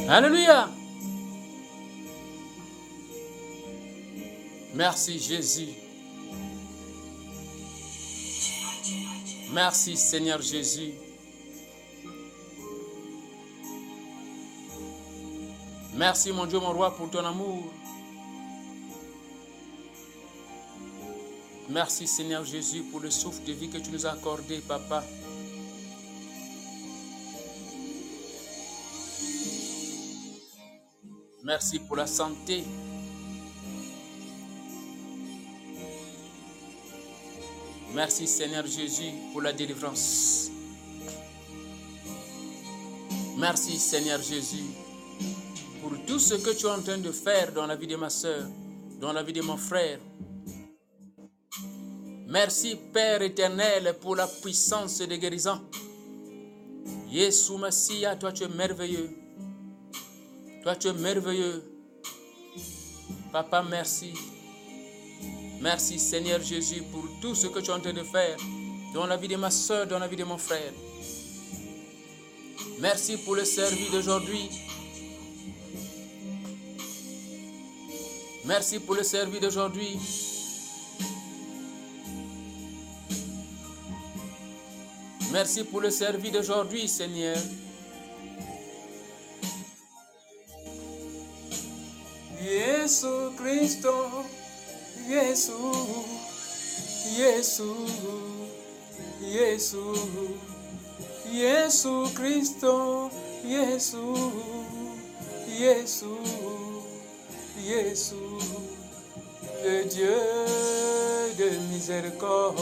Alléluia. Merci Jésus. Merci Seigneur Jésus. Merci mon Dieu, mon roi, pour ton amour. Merci Seigneur Jésus pour le souffle de vie que tu nous as accordé, Papa. Merci pour la santé. Merci Seigneur Jésus pour la délivrance. Merci Seigneur Jésus pour tout ce que tu es en train de faire dans la vie de ma soeur, dans la vie de mon frère. Merci Père éternel pour la puissance de guérison. Yeshua Messia, toi tu es merveilleux. Toi tu es merveilleux. Papa, merci. Merci Seigneur Jésus pour tout ce que tu es en train de faire dans la vie de ma soeur, dans la vie de mon frère. Merci pour le service d'aujourd'hui. Merci pour le service d'aujourd'hui. Merci pour le service d'aujourd'hui, Seigneur. Jésus Christ, Jésus, Jésus, Jésus, Jésus Christ, Jésus, Jésus, Jésus, le Dieu de miséricorde.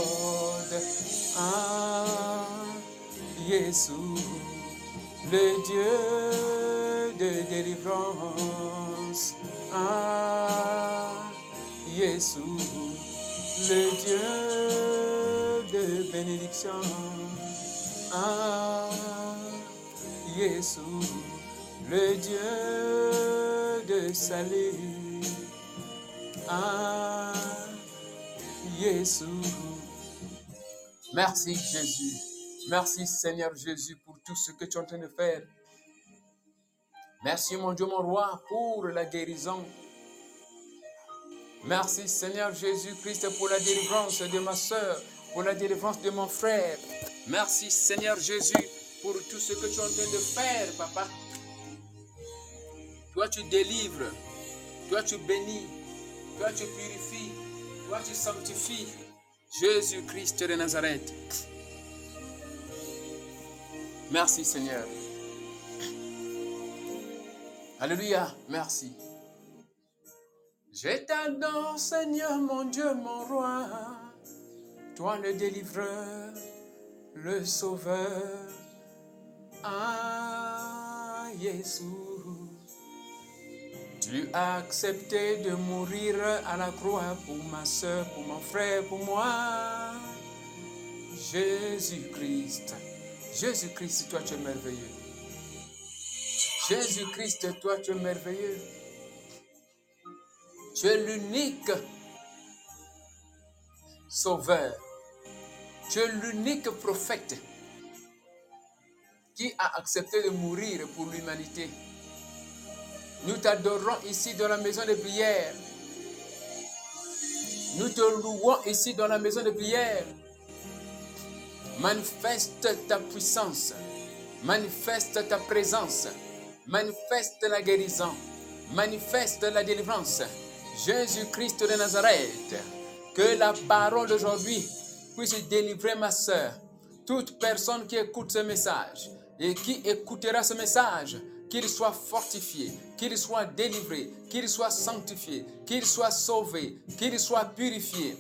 Ah, Jésus, le Dieu de délivrance. Ah, Jésus, le Dieu de bénédiction. Ah, Jésus, le Dieu de salut. Ah, Jésus. Merci Jésus. Merci Seigneur Jésus pour tout ce que tu es en train de faire. Merci mon Dieu, mon roi, pour la guérison. Merci Seigneur Jésus-Christ pour la délivrance de ma soeur, pour la délivrance de mon frère. Merci Seigneur Jésus pour tout ce que tu es en train de faire, Papa. Toi tu délivres, toi tu bénis, toi tu purifies, toi tu sanctifies. Jésus-Christ de Nazareth. Merci Seigneur. Alléluia, merci. Je t'adore Seigneur mon Dieu, mon roi. Toi le délivreur, le sauveur. Ah, Jésus. Tu as accepté de mourir à la croix pour ma soeur, pour mon frère, pour moi. Jésus-Christ. Jésus-Christ, toi tu es merveilleux. Jésus-Christ, toi tu es merveilleux. Tu es l'unique sauveur. Tu es l'unique prophète qui a accepté de mourir pour l'humanité. Nous t'adorons ici dans la maison de prière. Nous te louons ici dans la maison de prière. Manifeste ta puissance. Manifeste ta présence. Manifeste la guérison. Manifeste la délivrance. Jésus-Christ de Nazareth. Que la parole d'aujourd'hui puisse délivrer ma soeur. Toute personne qui écoute ce message et qui écoutera ce message, qu'il soit fortifié, qu'il soit délivré, qu'il soit sanctifié, qu'il soit sauvé, qu'il soit purifié.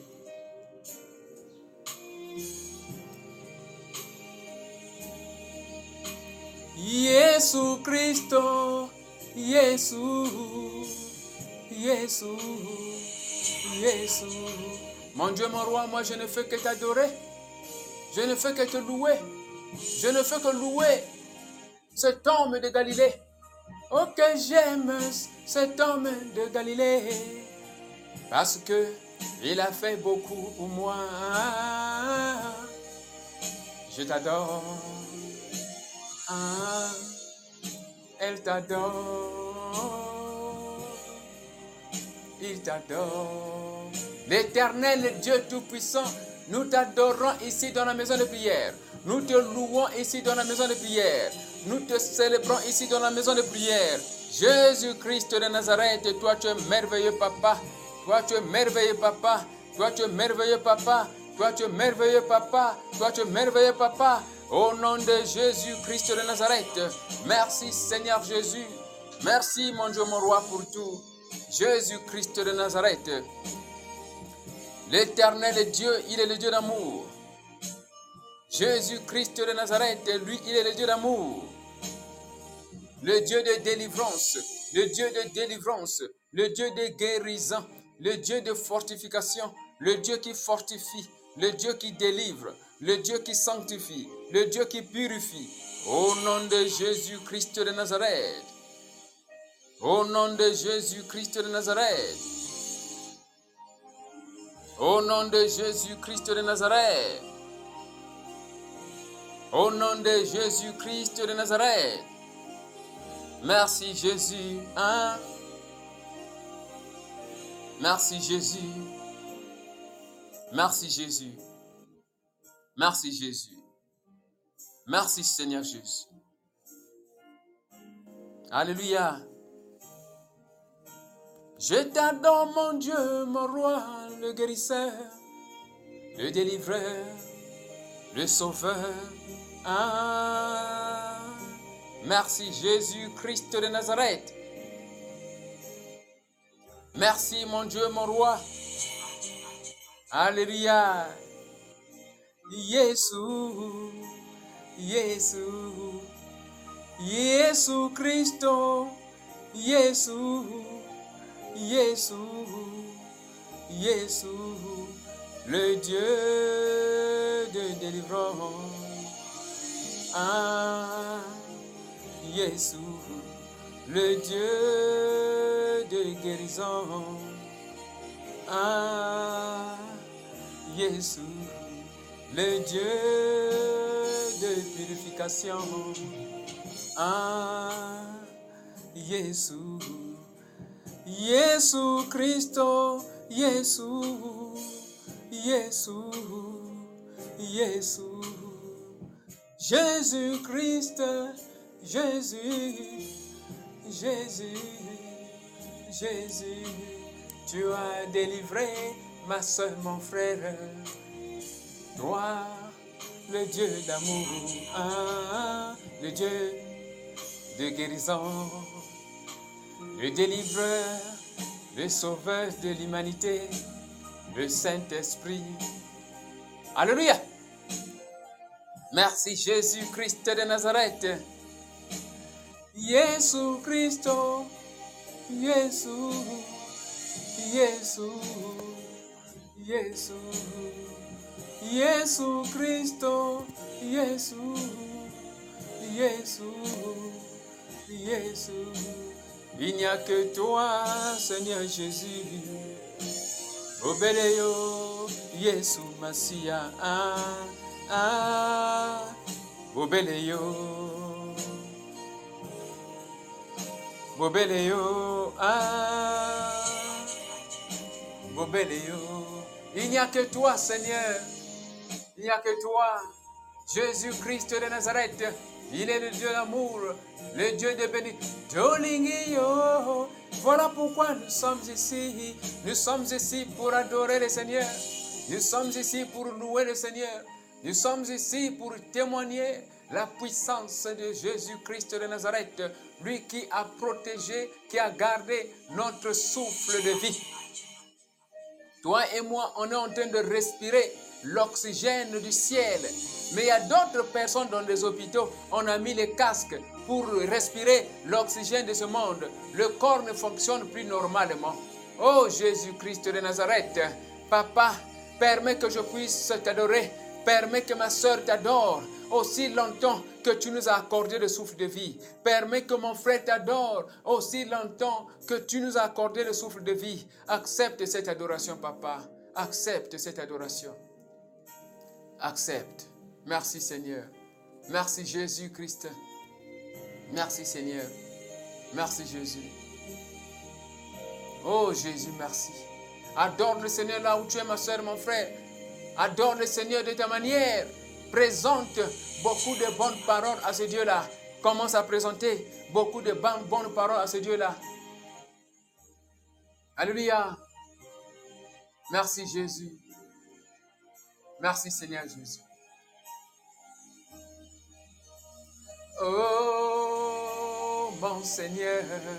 Jésus Christ, Jésus, Jésus, Jésus. Mon Dieu, mon roi, moi je ne fais que t'adorer. Je ne fais que te louer. Je ne fais que louer cet homme de Galilée. Oh, que j'aime cet homme de Galilée. Parce que il a fait beaucoup pour moi. Je t'adore. Elle t'adore. Il t'adore. L'Éternel Dieu Tout-Puissant, nous t'adorons ici dans la maison de prière. Nous te louons ici dans la maison de prière. Nous te célébrons ici dans la maison de prière. Jésus-Christ de Nazareth, toi tu es merveilleux papa. Toi tu es merveilleux papa. Toi tu es merveilleux papa. Toi tu es merveilleux papa. Toi tu es merveilleux papa. Au nom de Jésus-Christ de Nazareth. Merci Seigneur Jésus. Merci mon Dieu, mon roi pour tout. Jésus-Christ de Nazareth. L'Éternel Dieu, il est le Dieu d'amour. Jésus-Christ de Nazareth, lui, il est le Dieu d'amour. Le Dieu de délivrance, le Dieu de délivrance, le Dieu de guérison, le Dieu de fortification, le Dieu qui fortifie, le Dieu qui délivre, le Dieu qui sanctifie, le Dieu qui purifie. Au nom de Jésus-Christ de Nazareth. Au nom de Jésus-Christ de Nazareth. Au nom de Jésus-Christ de Nazareth. Au nom de Jésus-Christ de Nazareth. Merci Jésus. Hein? Merci Jésus. Merci Jésus. Merci Jésus. Merci Seigneur Jésus. Alléluia. Je t'adore mon Dieu, mon roi, le guérisseur, le délivreur, le sauveur. Ah, merci Jésus-Christ de Nazareth. Merci mon Dieu, mon roi. Alléluia. Jésus, Jésus, Jésus Christo, Jésus, Jésus, Jésus, le Dieu de délivrance. Ah, Jésus, le Dieu de guérison. Ah, Jésus, le Dieu de purification. Ah, Jésus, Jésus Christo, Jésus, Jésus, Jésus, Jésus-Christ, Jésus, Jésus, Jésus, tu as délivré ma soeur, mon frère, toi, le Dieu d'amour, ah, le Dieu de guérison, le délivreur, le sauveur de l'humanité, le Saint-Esprit. Alléluia. Merci Jésus-Christ de Nazareth. Jésus Christo, Jésus, Jésus, Jésus, Jésus Christo, Jésus, Jésus, Jésus. Il n'y a que toi, Seigneur Jésus. Obéléo, Jésus Massia, ah, ah, Obéléo, Obéléo, ah, Obéléo. Il n'y a que toi, Seigneur. Il n'y a que toi, Jésus-Christ de Nazareth. Il est le Dieu d'amour, le Dieu de bénédiction. Voilà pourquoi nous sommes ici. Nous sommes ici pour adorer le Seigneur. Nous sommes ici pour louer le Seigneur. Nous sommes ici pour témoigner la puissance de Jésus-Christ de Nazareth. Lui qui a protégé, qui a gardé notre souffle de vie. Toi et moi, on est en train de respirer l'oxygène du ciel. Mais il y a d'autres personnes dans les hôpitaux, on a mis les casques pour respirer l'oxygène de ce monde. Le corps ne fonctionne plus normalement. Oh Jésus-Christ de Nazareth, Papa, permets que je puisse t'adorer. Permets que ma soeur t'adore aussi longtemps que tu nous as accordé le souffle de vie. Permets que mon frère t'adore aussi longtemps que tu nous as accordé le souffle de vie. Accepte cette adoration, Papa. Accepte cette adoration. Accepte. Merci Seigneur. Merci Jésus-Christ. Merci Seigneur. Merci Jésus. Oh Jésus, merci. Adore le Seigneur là où tu es, ma soeur, mon frère. Adore le Seigneur de ta manière. Présente beaucoup de bonnes paroles à ce Dieu-là. Commence à présenter beaucoup de bonnes paroles à ce Dieu-là. Alléluia. Merci Jésus. Merci Seigneur Jésus. Oh mon Seigneur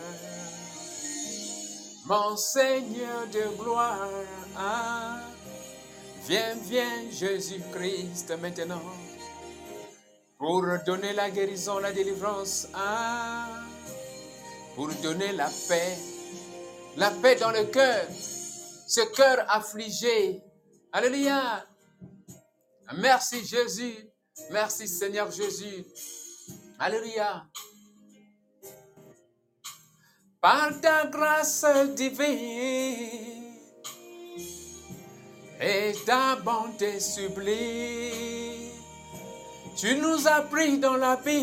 de gloire, viens Jésus-Christ maintenant pour donner la guérison, la délivrance, pour donner la paix dans le cœur, ce cœur affligé. Alléluia. Merci Jésus, merci Seigneur Jésus. Alléluia. Par ta grâce divine et ta bonté sublime, tu nous as pris dans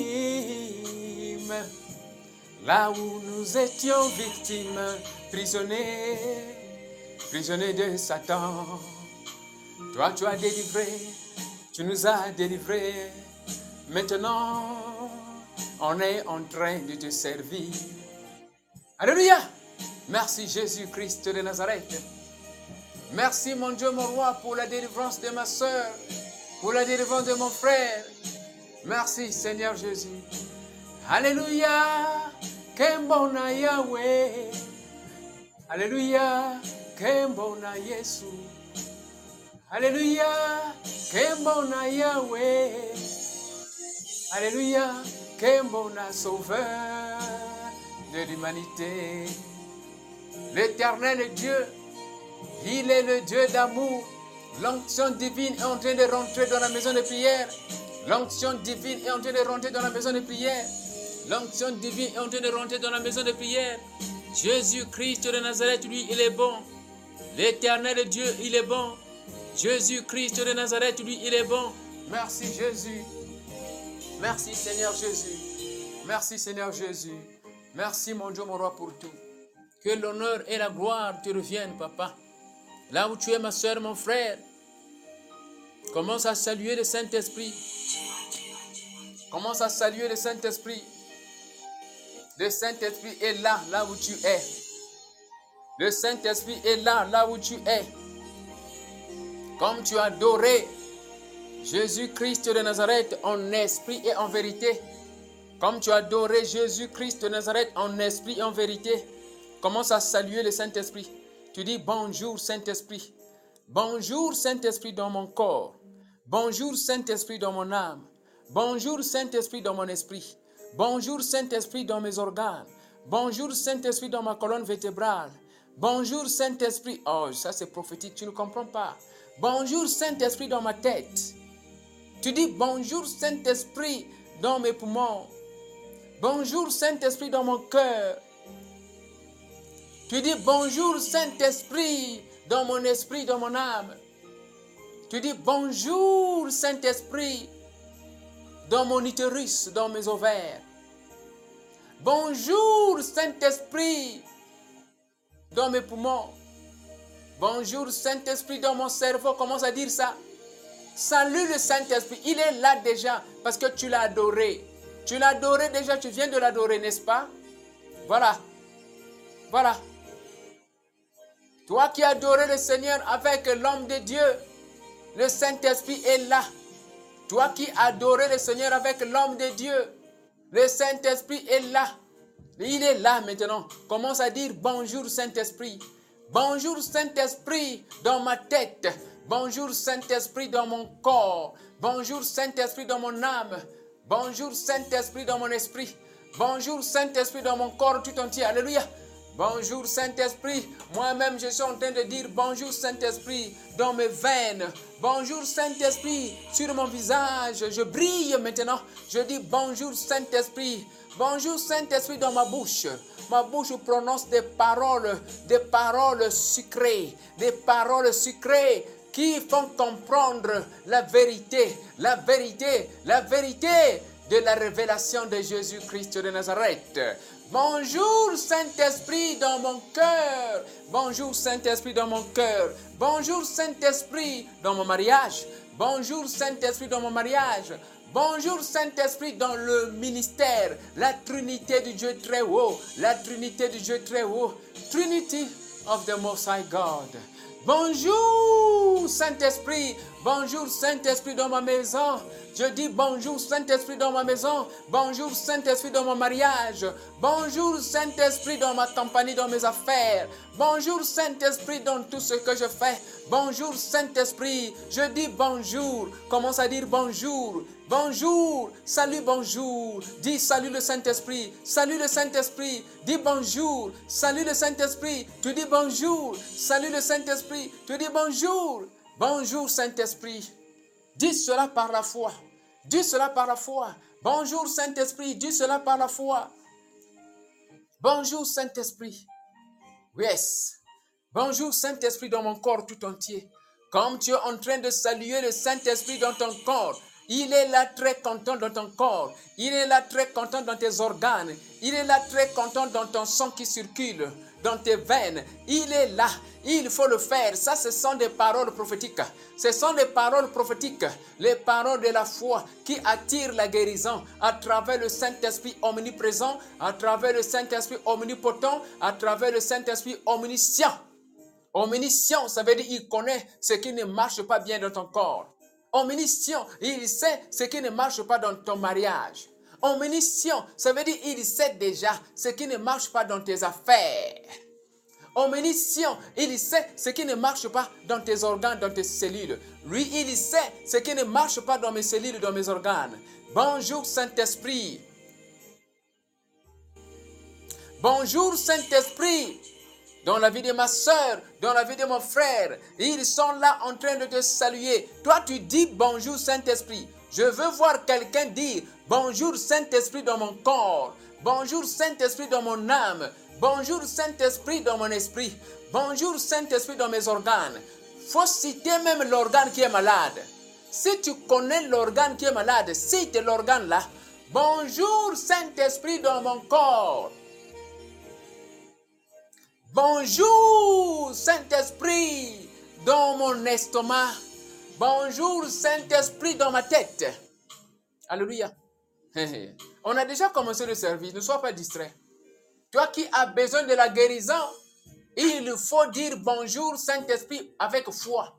l'abîme, là où nous étions victimes, prisonniers de Satan. Toi, tu as délivré, tu nous as délivrés. Maintenant, on est en train de te servir. Alléluia! Merci Jésus-Christ de Nazareth. Merci mon Dieu, mon roi, pour la délivrance de ma soeur, pour la délivrance de mon frère. Merci Seigneur Jésus. Alléluia! Kembona Yahweh. Alléluia! Kembona Yesu. Alléluia! Kembona Yahweh. Alléluia! Kembona Sauveur de l'humanité. L'Éternel Dieu, il est le Dieu d'amour. L'onction divine est en train de rentrer dans la maison de prière. L'onction divine est en train de rentrer dans la maison de prière. L'onction divine est en train de rentrer dans la maison de prière. Jésus-Christ de Nazareth, lui, il est bon. L'Éternel Dieu, il est bon. Jésus-Christ de Nazareth, lui, il est bon. Merci Jésus. Merci Seigneur Jésus. Merci Seigneur Jésus. Merci mon Dieu, mon roi, pour tout. Que l'honneur et la gloire te reviennent, papa. Là où tu es, ma soeur, mon frère, commence à saluer le Saint-Esprit. Commence à saluer le Saint-Esprit. Le Saint-Esprit est là, là où tu es. Le Saint-Esprit est là, là où tu es. Comme tu as adoré Jésus-Christ de Nazareth en esprit et en vérité. Comme tu as adoré Jésus-Christ de Nazareth en esprit et en vérité. Commence à saluer le Saint-Esprit. Tu dis bonjour Saint-Esprit. Bonjour Saint-Esprit dans mon corps. Bonjour Saint-Esprit dans mon âme. Bonjour Saint-Esprit dans mon esprit. Bonjour Saint-Esprit dans mes organes. Bonjour Saint-Esprit dans ma colonne vertébrale. Bonjour Saint-Esprit. Oh, ça c'est prophétique, tu ne comprends pas. Bonjour Saint-Esprit dans ma tête. Tu dis bonjour Saint-Esprit dans mes poumons. Bonjour Saint-Esprit dans mon cœur. Tu dis bonjour Saint-Esprit dans mon esprit, dans mon âme. Tu dis bonjour Saint-Esprit dans mon utérus, dans mes ovaires. Bonjour Saint-Esprit dans mes poumons. Bonjour Saint-Esprit dans mon cerveau. Commence à dire ça. Salue le Saint-Esprit. Il est là déjà parce que tu l'as adoré. Tu l'as adoré déjà, tu viens de l'adorer, n'est-ce pas? Voilà. Voilà. Toi qui as adoré le Seigneur avec l'homme de Dieu, le Saint-Esprit est là. Toi qui as adoré le Seigneur avec l'homme de Dieu, le Saint-Esprit est là. Il est là maintenant. Commence à dire bonjour Saint-Esprit. Bonjour Saint-Esprit dans ma tête. Bonjour Saint-Esprit dans mon corps. Bonjour Saint-Esprit dans mon âme. Bonjour Saint-Esprit dans mon esprit. Bonjour Saint-Esprit dans mon corps tout entier. Alléluia. Bonjour Saint-Esprit. Moi-même, je suis en train de dire bonjour Saint-Esprit dans mes veines. Bonjour Saint-Esprit sur mon visage. Je brille maintenant. Je dis bonjour Saint-Esprit. Bonjour Saint-Esprit dans ma bouche. Ma bouche prononce des paroles sucrées. Des paroles sucrées qui font comprendre la vérité de la révélation de Jésus-Christ de Nazareth. Bonjour Saint-Esprit dans mon cœur. Bonjour Saint-Esprit dans mon cœur. Bonjour Saint-Esprit dans mon mariage. Bonjour Saint-Esprit dans mon mariage. Bonjour Saint-Esprit dans le ministère. La Trinité du Dieu très haut. La Trinité du Dieu très haut. Trinity of the Most High God. Bonjour Saint-Esprit. Bonjour Saint-Esprit dans ma maison. Je dis bonjour Saint-Esprit dans ma maison. Bonjour Saint-Esprit dans mon mariage. Bonjour Saint-Esprit dans ma compagnie, dans mes affaires. Bonjour Saint-Esprit dans tout ce que je fais. Bonjour Saint-Esprit. Je dis bonjour. Commence à dire bonjour. Bonjour. Salut, bonjour. Dis salut le Saint-Esprit. Salut le Saint-Esprit. Dis bonjour. Salut le Saint-Esprit. Tu dis bonjour. Salut le Saint-Esprit. Tu dis bonjour. Bonjour Saint-Esprit. Dis cela par la foi. Dis cela par la foi. Bonjour Saint-Esprit. Dis cela par la foi. Bonjour Saint-Esprit. Yes. Bonjour Saint-Esprit dans mon corps tout entier. Comme tu es en train de saluer le Saint-Esprit dans ton corps, il est là très content dans ton corps. Il est là très content dans tes organes. Il est là très content dans ton sang qui circule, dans tes veines. Il est là. Il faut le faire. Ça, ce sont des paroles prophétiques. Ce sont des paroles prophétiques. Les paroles de la foi qui attirent la guérison à travers le Saint-Esprit omniprésent, à travers le Saint-Esprit omnipotent, à travers le Saint-Esprit omniscient. Omniscient, ça veut dire qu'il connaît ce qui ne marche pas bien dans ton corps. Omniscient, il sait ce qui ne marche pas dans ton mariage. Omniscient, ça veut dire qu'il sait déjà ce qui ne marche pas dans tes affaires. Omniscient, il sait ce qui ne marche pas dans tes organes, dans tes cellules. Lui, il sait ce qui ne marche pas dans mes cellules, dans mes organes. Bonjour Saint-Esprit. Bonjour Saint-Esprit. Dans la vie de ma soeur, dans la vie de mon frère, ils sont là en train de te saluer. Toi, tu dis bonjour Saint-Esprit. Je veux voir quelqu'un dire bonjour Saint-Esprit dans mon corps. Bonjour Saint-Esprit dans mon âme. Bonjour Saint-Esprit dans mon esprit. Bonjour Saint-Esprit dans mes organes. Faut citer même l'organe qui est malade. Si tu connais l'organe qui est malade, cite l'organe là. Bonjour Saint-Esprit dans mon corps. Bonjour Saint-Esprit dans mon estomac. Bonjour Saint-Esprit dans ma tête. Alléluia. On a déjà commencé le service, ne sois pas distrait. Toi qui as besoin de la guérison, il faut dire bonjour Saint-Esprit avec foi.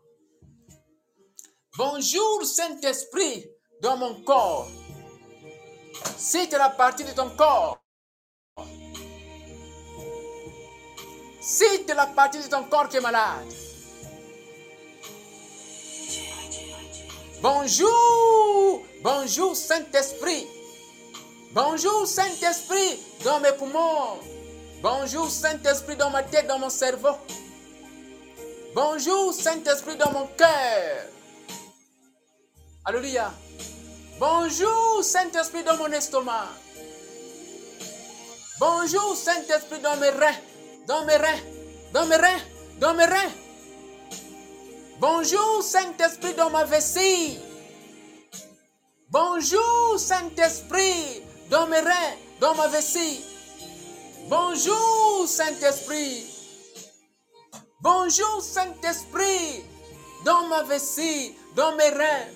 Bonjour Saint-Esprit dans mon corps. Cite la partie de ton corps. Cite la partie de ton corps qui est malade. Bonjour. Bonjour Saint-Esprit. Bonjour Saint-Esprit dans mes poumons. Bonjour Saint-Esprit dans ma tête, dans mon cerveau. Bonjour Saint-Esprit dans mon cœur. Alléluia. Bonjour Saint-Esprit dans mon estomac. Bonjour Saint-Esprit dans mes reins. Dans mes reins. Dans mes reins. Dans mes reins. Bonjour Saint-Esprit dans ma vessie. Bonjour Saint-Esprit dans mes reins, dans ma vessie. Bonjour Saint-Esprit. Bonjour Saint-Esprit dans ma vessie, dans mes reins.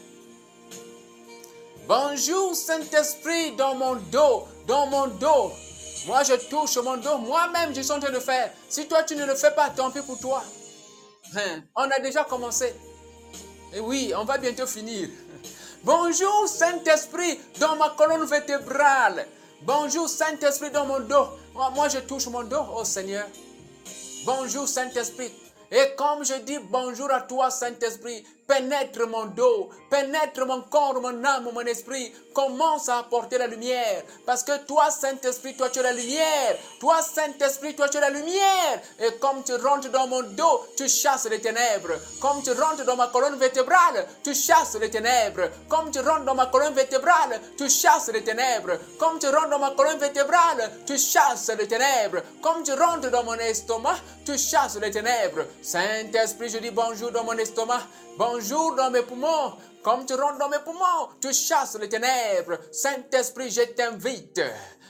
Bonjour Saint-Esprit dans mon dos, dans mon dos. Moi je touche mon dos, moi-même je suis en train de faire. Si toi tu ne le fais pas, tant pis pour toi. On a déjà commencé. Et oui, on va bientôt finir. Bonjour Saint-Esprit dans ma colonne vertébrale. Bonjour Saint-Esprit dans mon dos. Moi je touche mon dos, oh Seigneur. Bonjour Saint-Esprit. Et comme je dis bonjour à toi Saint-Esprit, pénètre mon dos, pénètre mon corps, mon âme, mon esprit. Commence à apporter la lumière. Parce que toi Saint-Esprit, toi tu es la lumière. Toi Saint-Esprit, toi tu es la lumière. Et comme tu rentres dans mon dos, tu chasses les ténèbres. Comme tu rentres dans ma colonne vertébrale, tu chasses les ténèbres. Comme tu rentres dans ma colonne vertébrale, tu chasses les ténèbres. Comme tu rentres dans ma colonne vertébrale, tu chasses les ténèbres. Comme tu rentres dans mon estomac, tu chasses les ténèbres. Saint-Esprit, je dis bonjour dans mon estomac. Bonjour dans mes poumons. Comme tu rentres dans mes poumons, tu chasses les ténèbres. Saint-Esprit, je t'invite.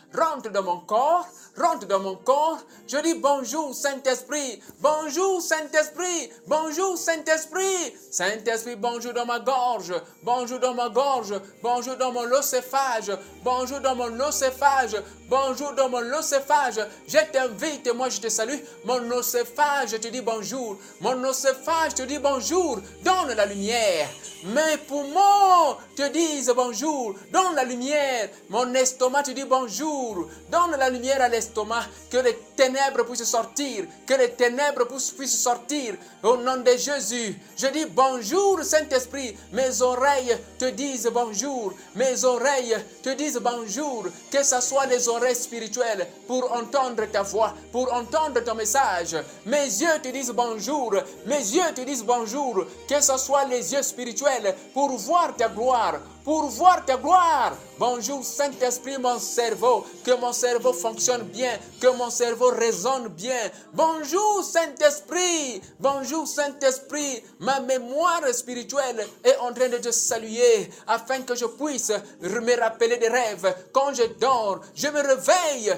rentre dans mon corps, rentre dans mon corps. Je dis bonjour Saint-Esprit, bonjour Saint-Esprit, bonjour Saint-Esprit. Saint-Esprit, bonjour dans ma gorge, bonjour dans ma gorge, bonjour dans mon locéphage, bonjour dans mon locéphage, bonjour dans mon locéphage. Je t'invite et moi je te salue. Mon locéphage te dit bonjour, mon locéphage te dit bonjour. Donne la lumière. Mes poumons te disent bonjour, donne la lumière. Mon estomac te dit bonjour, donne la lumière à l'estomac. Que les ténèbres puissent sortir, que les ténèbres puissent sortir. Au nom de Jésus, je dis bonjour Saint-Esprit. Mes oreilles te disent bonjour, mes oreilles te disent bonjour. Que ce soit les oreilles spirituelles pour entendre ta voix, pour entendre ton message. Mes yeux te disent bonjour, mes yeux te disent bonjour. Que ce soit les yeux spirituels pour voir ta gloire, pour voir ta gloire. Bonjour Saint-Esprit, mon cerveau, que mon cerveau fonctionne bien, que mon cerveau résonne bien. Bonjour Saint-Esprit, bonjour Saint-Esprit, ma mémoire spirituelle est en train de te saluer afin que je puisse me rappeler des rêves. Quand je dors, je me réveille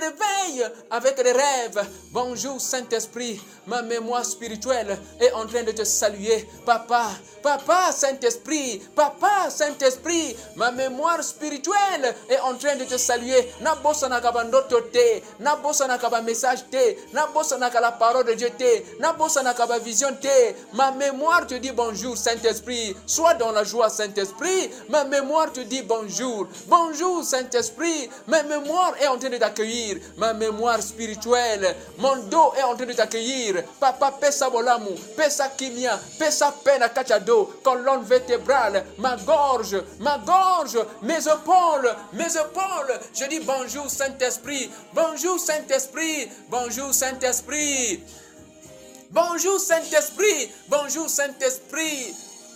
avec les rêves. Bonjour Saint-Esprit, ma mémoire spirituelle est en train de te saluer. Papa, Papa Saint-Esprit, Papa Saint-Esprit, ma mémoire spirituelle est en train de te saluer. Na bossa na kaba ndoto te, na bossa na kaba message te, na bossa na kaba la parole de Dieu te, na bossa na kaba vision te. Ma mémoire te dit bonjour Saint-Esprit. Sois dans la joie Saint-Esprit. Ma mémoire te dit bonjour. Bonjour Saint-Esprit. Ma mémoire est en train de t'accueillir. Ma mémoire spirituelle, mon dos est en train de t'accueillir. Papa, pesa bolamu, pesa kimia, pesa pena kachado, colonne vertébrale, ma gorge, mes épaules. Je dis bonjour Saint-Esprit, bonjour Saint-Esprit, bonjour Saint-Esprit. Bonjour Saint-Esprit, bonjour Saint-Esprit.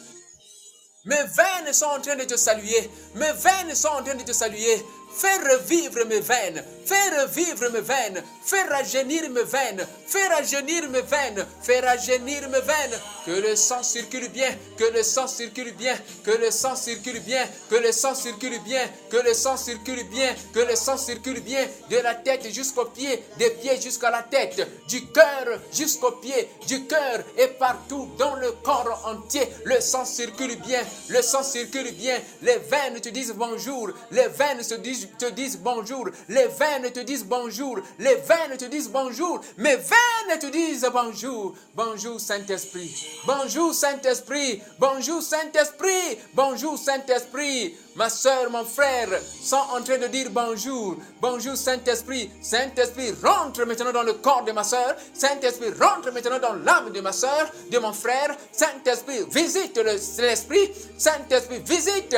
Mes veines sont en train de te saluer, mes veines sont en train de te saluer. Fais revivre mes veines, fais revivre mes veines, fais rajeunir mes veines, fais rajeunir mes veines, fais rajeunir mes veines. Que le sang circule bien, que le sang circule bien, que le sang circule bien, que le sang circule bien, que le sang circule bien, que le sang circule bien, de la tête jusqu'aux pieds, des pieds jusqu'à la tête, du cœur jusqu'aux pieds, du cœur et partout dans le corps entier. Le sang circule bien, le sang circule bien, les veines te disent bonjour, les veines te disent bonjour, les veines te disent bonjour, les veines te disent bonjour, mes veines te disent bonjour. Bonjour Saint-Esprit, bonjour Saint-Esprit, bonjour Saint-Esprit, bonjour Saint-Esprit. Ma soeur, mon frère sont en train de dire bonjour. Bonjour Saint-Esprit. Saint-Esprit, rentre maintenant dans le corps de ma soeur. Saint-Esprit, rentre maintenant dans l'âme de ma soeur, de mon frère. Saint-Esprit, visite l'esprit. Saint-Esprit, visite.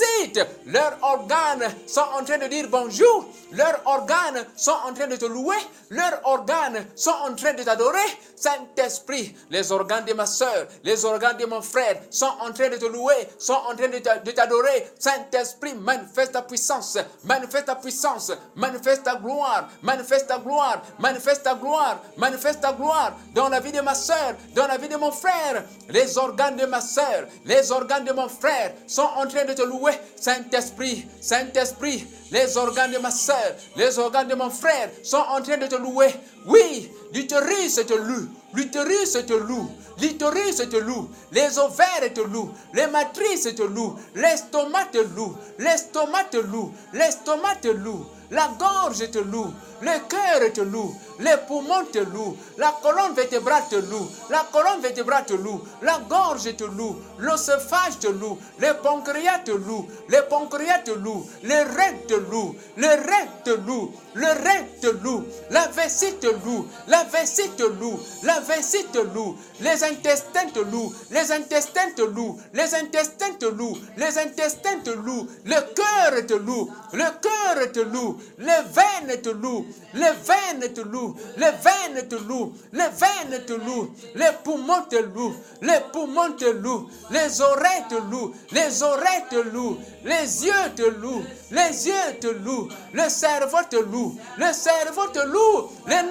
Leurs organes sont en train de dire bonjour. Leurs organes sont en train de te louer. Leurs organes sont en train de t'adorer. Saint-Esprit, les organes de ma soeur, les organes de mon frère sont en train de te louer, sont en train de t'adorer. Saint-Esprit, manifeste ta puissance, manifeste ta puissance, manifeste ta gloire, manifeste ta gloire, manifeste ta gloire, manifeste ta gloire dans la vie de ma soeur, dans la vie de mon frère. Les organes de ma soeur, les organes de mon frère sont en train de te louer. Saint-Esprit, Saint-Esprit, les organes de ma soeur, les organes de mon frère sont en train de te louer. Oui, l'utérus te loue, l'utérus te loue, l'utérus te loue, les ovaires te louent, les matrices te louent, l'estomac te loue, l'estomac te loue, l'estomac te loue, la gorge te loue, le cœur te loue, les poumons te louent, la colonne vertébrale te loue, la colonne vertébrale te loue, la gorge te loue, l'œsophage te loue, le pancréas te loue, le pancréas te loue, les reins te louent, les reins te louent, le rein te loue, la vessie te loue, la vessie te loue, la vessie te loue, les intestins te louent, les intestins te louent, les intestins te louent, les intestins te louent, le cœur te loue, le cœur te loue, les veines te louent, les veines te louent, les veines te louent, les veines te louent, les poumons te louent, les poumons te louent, les oreilles te louent, les oreilles te louent, les yeux te louent, les yeux te louent, le cerveau te loue, le cerveau te loue, les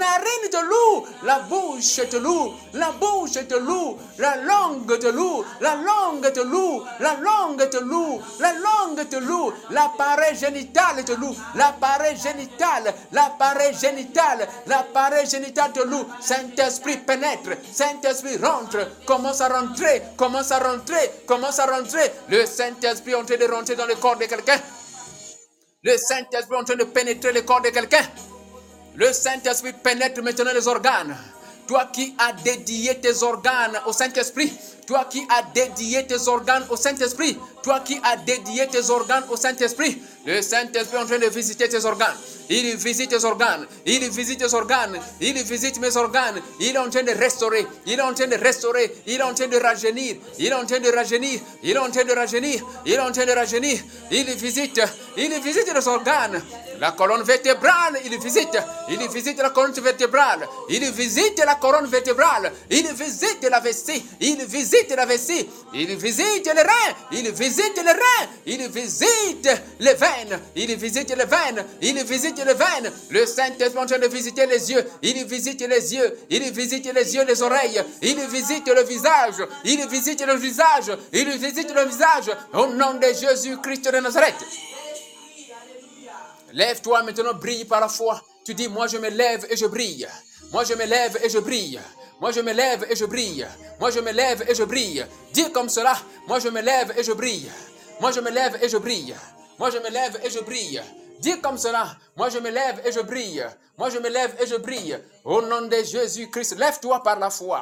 narines te louent, la bouche te loue, la bouche te loue, la langue te loue, la langue te loue, la langue te loue, la langue te loue, l'appareil génital te loue, l'appareil génital, l'appareil génital, l'appareil génital te loue. Saint-Esprit pénètre, Saint-Esprit rentre, commence à rentrer, commence à rentrer, commence à rentrer. Le Saint-Esprit est en train de rentrer dans le corps de quelqu'un. Le Saint-Esprit est en train de pénétrer le corps de quelqu'un. Le Saint-Esprit pénètre maintenant les organes. Toi qui as dédié tes organes au Saint-Esprit, toi qui as dédié tes organes au Saint-Esprit, toi qui as dédié tes organes au Saint-Esprit, le Saint-Esprit est en train de visiter tes organes. Il visite tes organes, il visite tes organes, il visite mes organes, il est en train de restaurer, il est en train de restaurer, il est en train de rajeunir, il est en train de rajeunir, il est en train de rajeunir, il est en train de rajeunir, il visite les organes. La colonne vertébrale, il visite la colonne vertébrale, il visite la colonne vertébrale, il visite la vessie, il visite la vessie, il visite les reins, il visite les reins, il visite les veines, il visite les veines, il visite les veines. Le Saint-Esprit est en train de visiter les yeux, il visite les yeux, il visite les yeux, les oreilles, il visite le visage, il visite le visage, il visite le visage, au nom de Jésus-Christ de Nazareth. Lève-toi maintenant, brille par la foi. Tu dis, moi je me lève et je brille. Moi je me lève et je brille. Moi je me lève et je brille. Moi je me lève et je brille. Dis comme cela, moi je me lève et je brille. Moi je me lève et je brille. Moi je me lève et je brille. Dis comme cela, moi je me lève et je brille. Moi je me lève et je brille. Au nom de Jésus-Christ, lève-toi par la foi.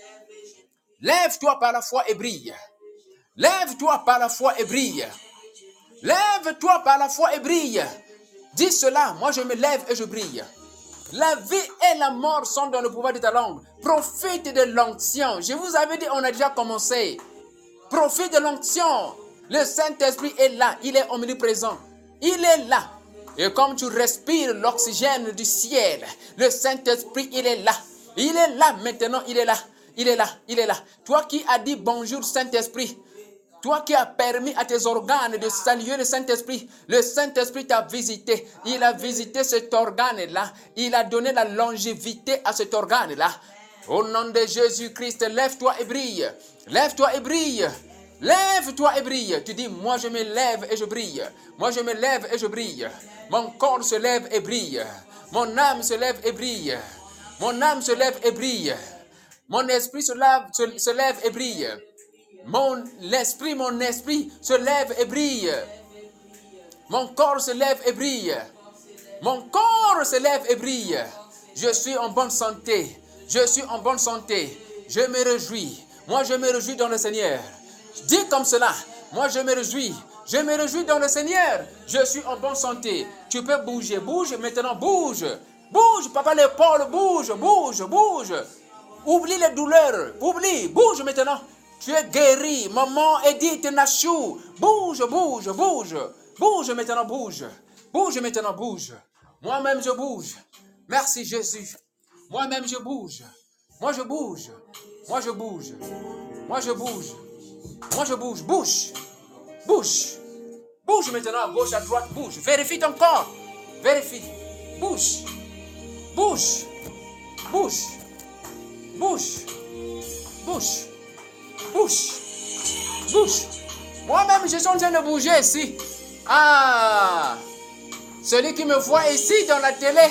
Lève-toi par la foi et brille. Lève-toi par la foi et brille. Lève-toi par la foi et brille. Dis cela, moi je me lève et je brille. La vie et la mort sont dans le pouvoir de ta langue. Profite de l'onction. Je vous avais dit, on a déjà commencé. Profite de l'onction. Le Saint-Esprit est là, il est omniprésent. Il est là. Et comme tu respires l'oxygène du ciel, le Saint-Esprit, il est là. Il est là maintenant, il est là. Il est là, il est là. Toi qui as dit bonjour Saint-Esprit, toi qui as permis à tes organes de saluer le Saint-Esprit t'a visité. Il a visité cet organe-là. Il a donné la longévité à cet organe-là. Au nom de Jésus-Christ, lève-toi et brille. Lève-toi et brille. Lève-toi et brille. Tu dis, moi je me lève et je brille. Moi je me lève et je brille. Mon corps se lève et brille. Mon âme se lève et brille. Mon âme se lève et brille. Mon esprit se lève et brille. Mon esprit se lève et brille. Mon corps se lève et brille. Mon corps se lève et brille. Je suis en bonne santé. Je suis en bonne santé. Je me réjouis. Moi, je me réjouis dans le Seigneur. Dis comme cela. Moi, je me réjouis. Je me réjouis dans le Seigneur. Je suis en bonne santé. Tu peux bouger. Bouge maintenant. Bouge. Bouge. Papa l'épaule. Bouge. Bouge. Bouge. Oublie les douleurs. Oublie. Bouge maintenant. Tu es guéri. Maman Edith Nachou. Bouge, bouge, bouge. Bouge maintenant, bouge. Bouge maintenant, bouge. Moi-même, je bouge. Merci Jésus. Moi-même, je bouge. Moi, je bouge. Moi, je bouge. Moi, je bouge. Moi, je bouge. Bouge. Bouge. Bouge maintenant, à gauche, à droite, bouge. Vérifie ton corps. Vérifie. Bouge. Bouge. Bouge. Bouge. Bouge. Bouge. Bouge. Moi-même, je suis en train de bouger ici. Ah! Celui qui me voit ici dans la télé.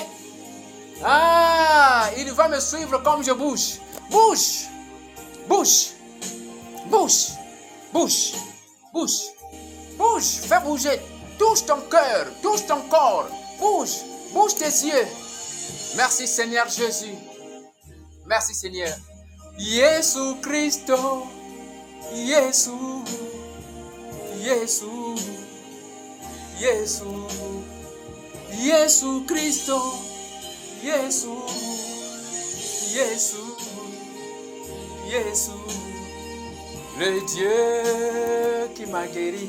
Ah! Il va me suivre comme je bouge. Bouge. Bouge. Bouge. Bouge. Bouge. Bouge. Fais bouger. Touche ton cœur. Touche ton corps. Bouge. Bouge tes yeux. Merci Seigneur Jésus. Merci Seigneur. Jésus Christo. Jésus. Jésus. Jésus. Jésus Christo. Jésus. Jésus. Jésus. Le Dieu qui m'a guéri.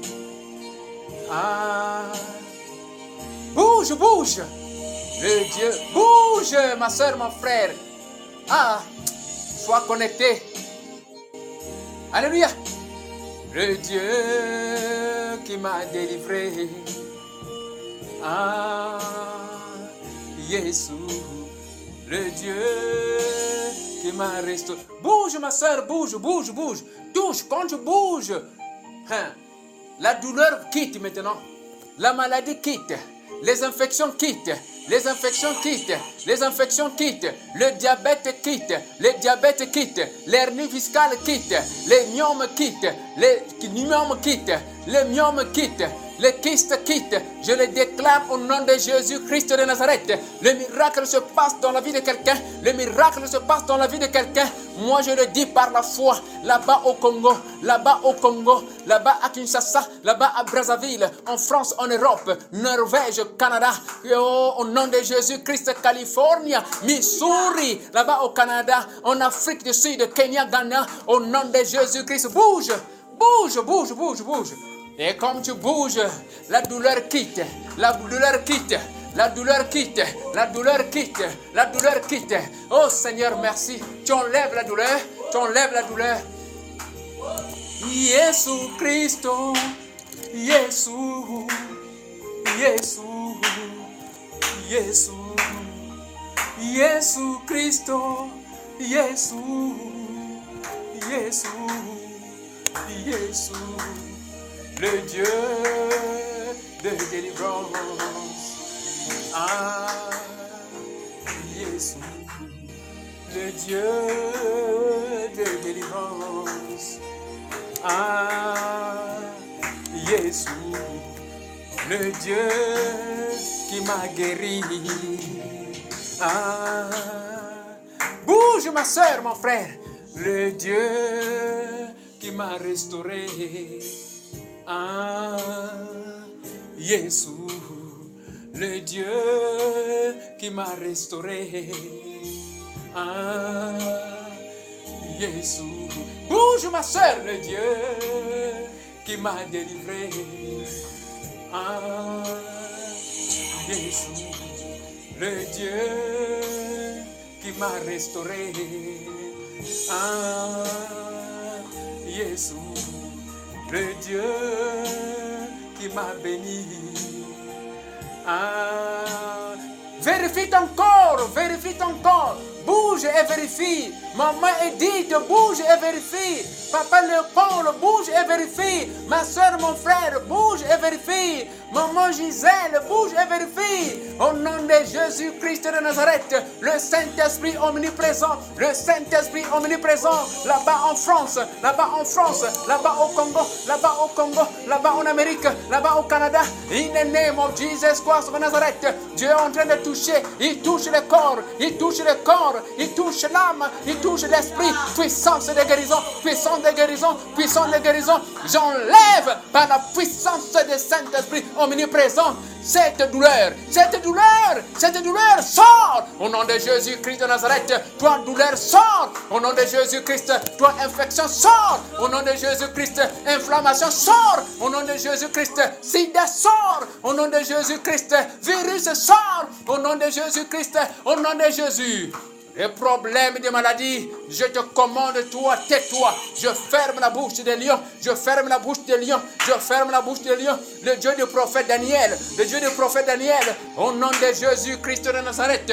Ah. Bouge, bouge. Le Dieu. Bouge, ma soeur, mon frère. Ah. Sois connecté. Alléluia. Le Dieu qui m'a délivré. Ah. Jésus. le Dieu qui m'a restauré. Bouge ma soeur, bouge, bouge, bouge. Touche, quand je bouge, hein, la douleur quitte maintenant. La maladie quitte. Les infections quittent. Les infections quittent. Les infections quittent. Le diabète quitte. Le diabète quitte. L'hernie fiscale quitte. Les myomes quittent. Les myomes quittent. Les myomes quittent. Les kystes quittent. Je le déclare au nom de Jésus-Christ de Nazareth. Le miracle se passe dans la vie de quelqu'un. Le miracle se passe dans la vie de quelqu'un. Moi, je le dis par la foi. Là-bas au Congo, là-bas au Congo, là-bas à Kinshasa, là-bas à Brazzaville, en France, en Europe, Norvège, Canada. Oh, au nom de Jésus-Christ, Californie, Missouri, là-bas au Canada, en Afrique du Sud, Kenya, Ghana. Au nom de Jésus-Christ, bouge, bouge, bouge, bouge, bouge. Et comme tu bouges, la douleur quitte, la douleur quitte, la douleur quitte, la douleur quitte, la douleur quitte. Oh Seigneur, merci. Tu enlèves la douleur, tu enlèves la douleur. Jésus Christo, Jésus, Jésus, Jésus, Jésus Christo, Jésus, Jésus, Jésus. Le Dieu de délivrance, ah, Jésus, le Dieu de délivrance, ah, Jésus, le Dieu qui m'a guéri, ah, bouge ma soeur, mon frère, le Dieu qui m'a restauré. Ah, Jésus, le Dieu qui m'a restauré. Ah, Jésus, bouge ma soeur, le Dieu qui m'a délivré. Ah, Jésus, le Dieu qui m'a restauré. Ah, Jésus, le Dieu qui m'a béni. Ah, vérifie ton corps, vérifie ton corps. Bouge et vérifie. Maman Edith, bouge et vérifie. Papa Léopold, bouge et vérifie. Ma soeur, mon frère, bouge et vérifie. Maman Gisèle, bouge et vérifie. Au nom de Jésus-Christ de Nazareth, le Saint-Esprit omniprésent, le Saint-Esprit omniprésent, là-bas en France, là-bas en France, là-bas au Congo, là-bas au Congo, là-bas en Amérique, là-bas au Canada. In the name of Jesus Christ of Nazareth, Dieu est en train de toucher, il touche le corps, il touche le corps, il touche l'âme, il touche l'esprit, puissance de guérison, puissance de guérison, puissance de guérison. J'enlève par la puissance du Saint-Esprit omniprésent cette douleur, cette douleur, cette douleur sort au nom de Jésus-Christ de Nazareth. Toi douleur sort au nom de Jésus-Christ. Toi infection sort au nom de Jésus-Christ. Inflammation sort au nom de Jésus-Christ. Sida sort au nom de Jésus-Christ. Virus sort au nom de Jésus-Christ. Au nom de Jésus. Les problèmes de maladie, je te commande, toi, tais-toi. Je ferme la bouche des lions. Je ferme la bouche des lions. Je ferme la bouche des lions. Le Dieu du prophète Daniel. Le Dieu du prophète Daniel. Au nom de Jésus-Christ de Nazareth.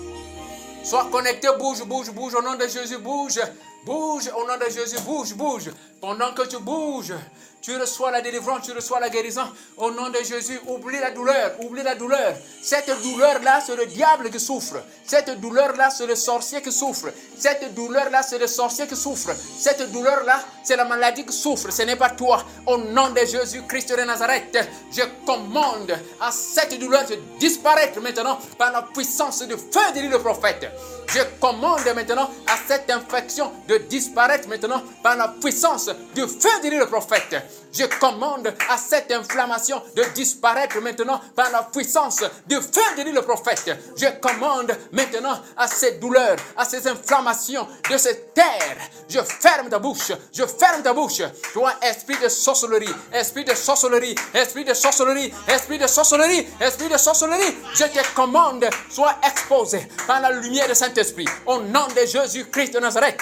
Sois connecté, bouge, bouge, bouge. Au nom de Jésus, bouge. Bouge, au nom de Jésus, bouge, bouge. Pendant que tu bouges, tu reçois la délivrance, tu reçois la guérison. Au nom de Jésus, oublie la douleur, oublie la douleur. Cette douleur-là, c'est le diable qui souffre. Cette douleur-là, c'est le sorcier qui souffre. Cette douleur-là, c'est le sorcier qui souffre. Cette douleur-là, c'est la maladie qui souffre. Ce n'est pas toi. Au nom de Jésus-Christ de Nazareth, je commande à cette douleur de disparaître maintenant par la puissance du feu de l'île prophète. Je commande maintenant à cette infection de disparaître maintenant par la puissance du feu de l'île prophète. Je commande à cette inflammation de disparaître maintenant par la puissance du feu de l'île prophète. Je commande maintenant à ces douleurs, à ces inflammations de cette terre. Je ferme ta bouche, je ferme ta bouche. Toi, esprit de sorcellerie, esprit de sorcellerie, esprit de sorcellerie, esprit de sorcellerie, esprit de sorcellerie, je te commande, sois exposé par la lumière de Saint-Esprit. Au nom de Jésus-Christ de Nazareth.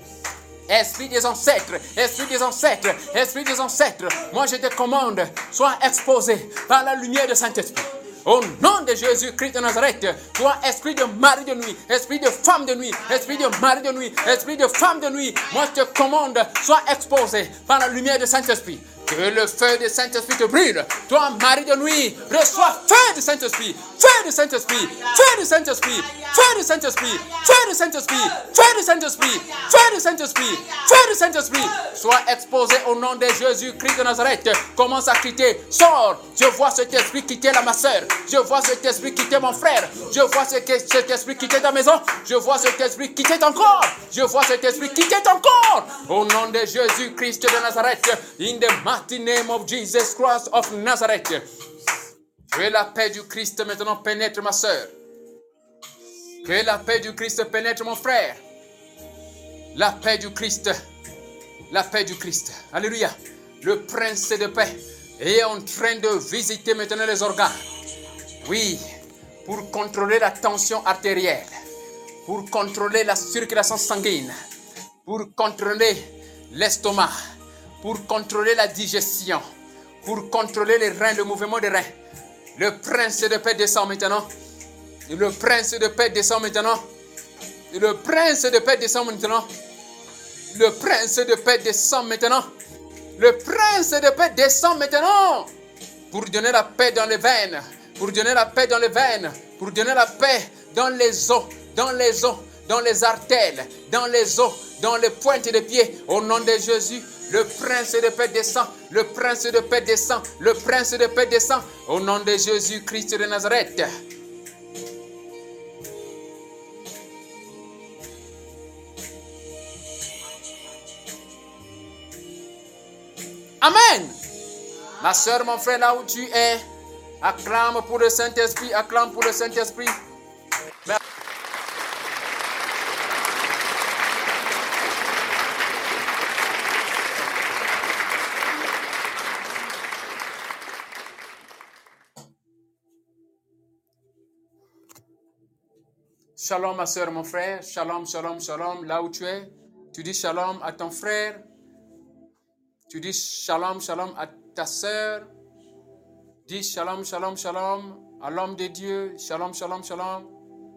Esprit des ancêtres, esprit des ancêtres, esprit des ancêtres, moi je te commande, sois exposé par la lumière de Saint-Esprit. Au nom de Jésus-Christ de Nazareth, toi, esprit de mari de nuit, esprit de femme de nuit, esprit de mari de nuit, esprit de femme de nuit, moi je te commande, sois exposé par la lumière du Saint-Esprit. Que le feu du Saint-Esprit te brûle. Toi, mari de nuit, reçois feu du Saint-Esprit, feu du Saint-Esprit, feu du Saint-Esprit, feu du Saint-Esprit, feu du Saint-Esprit, feu du Saint-Esprit, feu du Saint-Esprit, feu du Saint-Esprit. Sois exposé au nom de Jésus-Christ de Nazareth. Commence à quitter, sors. Je vois cet esprit quitter ma soeur. Je vois cet esprit quitter mon frère. Je vois cet esprit quitter ta maison. Je vois cet esprit quitter ton corps. Je vois cet esprit quitter ton corps. Au nom de Jésus-Christ de Nazareth. In the mighty name of Jesus Christ of Nazareth. Que la paix du Christ maintenant pénètre ma soeur. Que la paix du Christ pénètre mon frère. La paix du Christ. La paix du Christ. Alléluia. Le prince de paix est en train de visiter maintenant les organes. Oui, pour contrôler la tension artérielle, pour contrôler la circulation sanguine, pour contrôler l'estomac, pour contrôler la digestion, pour contrôler les reins, le mouvement des reins. Le prince de paix descend maintenant. Le prince de paix descend maintenant. Le prince de paix descend maintenant. Le prince de paix descend maintenant. Le prince de paix descend maintenant. Pour donner la paix dans les veines. Pour donner la paix dans les veines. Pour donner la paix dans les os. Dans les os. Dans les artères. Dans les os. Dans les pointes des pieds. Au nom de Jésus. Le prince de paix descend. Le prince de paix descend. Le prince de paix descend. Au nom de Jésus-Christ de Nazareth. Amen. Ma soeur, mon frère, là où tu es, acclame pour le Saint-Esprit, acclame pour le Saint-Esprit. Shalom, ma soeur, mon frère. Shalom, shalom, shalom. Là où tu es, tu dis shalom à ton frère. Tu dis shalom, shalom à ta sœur. Dis shalom, shalom, shalom à l'homme de Dieu. Shalom, shalom, shalom.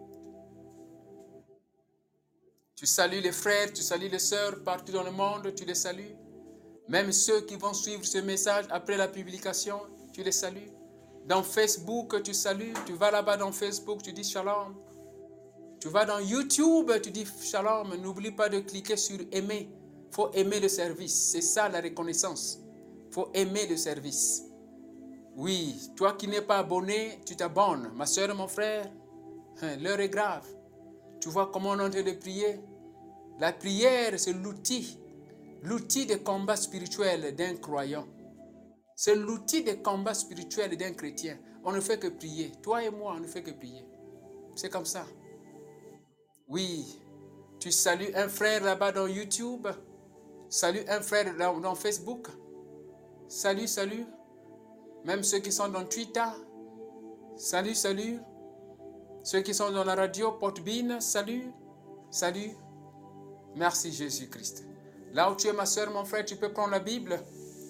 Tu salues les frères, tu salues les sœurs partout dans le monde, tu les salues. Même ceux qui vont suivre ce message après la publication, tu les salues. Dans Facebook, tu salues. Tu vas là-bas dans Facebook, tu dis shalom. Tu vas dans YouTube, tu dis shalom. N'oublie pas de cliquer sur aimer. Il faut aimer le service. C'est ça la reconnaissance. Il faut aimer le service. Oui, toi qui n'es pas abonné, tu t'abonnes. Ma soeur, mon frère, l'heure est grave. Tu vois comment on est en train de prier. La prière, c'est l'outil. L'outil de combat spirituel d'un croyant. C'est l'outil de combat spirituel d'un chrétien. On ne fait que prier. Toi et moi, on ne fait que prier. C'est comme ça. Oui, tu salues un frère là-bas dans YouTube. Salut un frère dans Facebook. Salut, salut. Même ceux qui sont dans Twitter. Salut, salut. Ceux qui sont dans la radio, Podbean, salut. Salut. Merci Jésus-Christ. Là où tu es ma soeur, mon frère, tu peux prendre la Bible.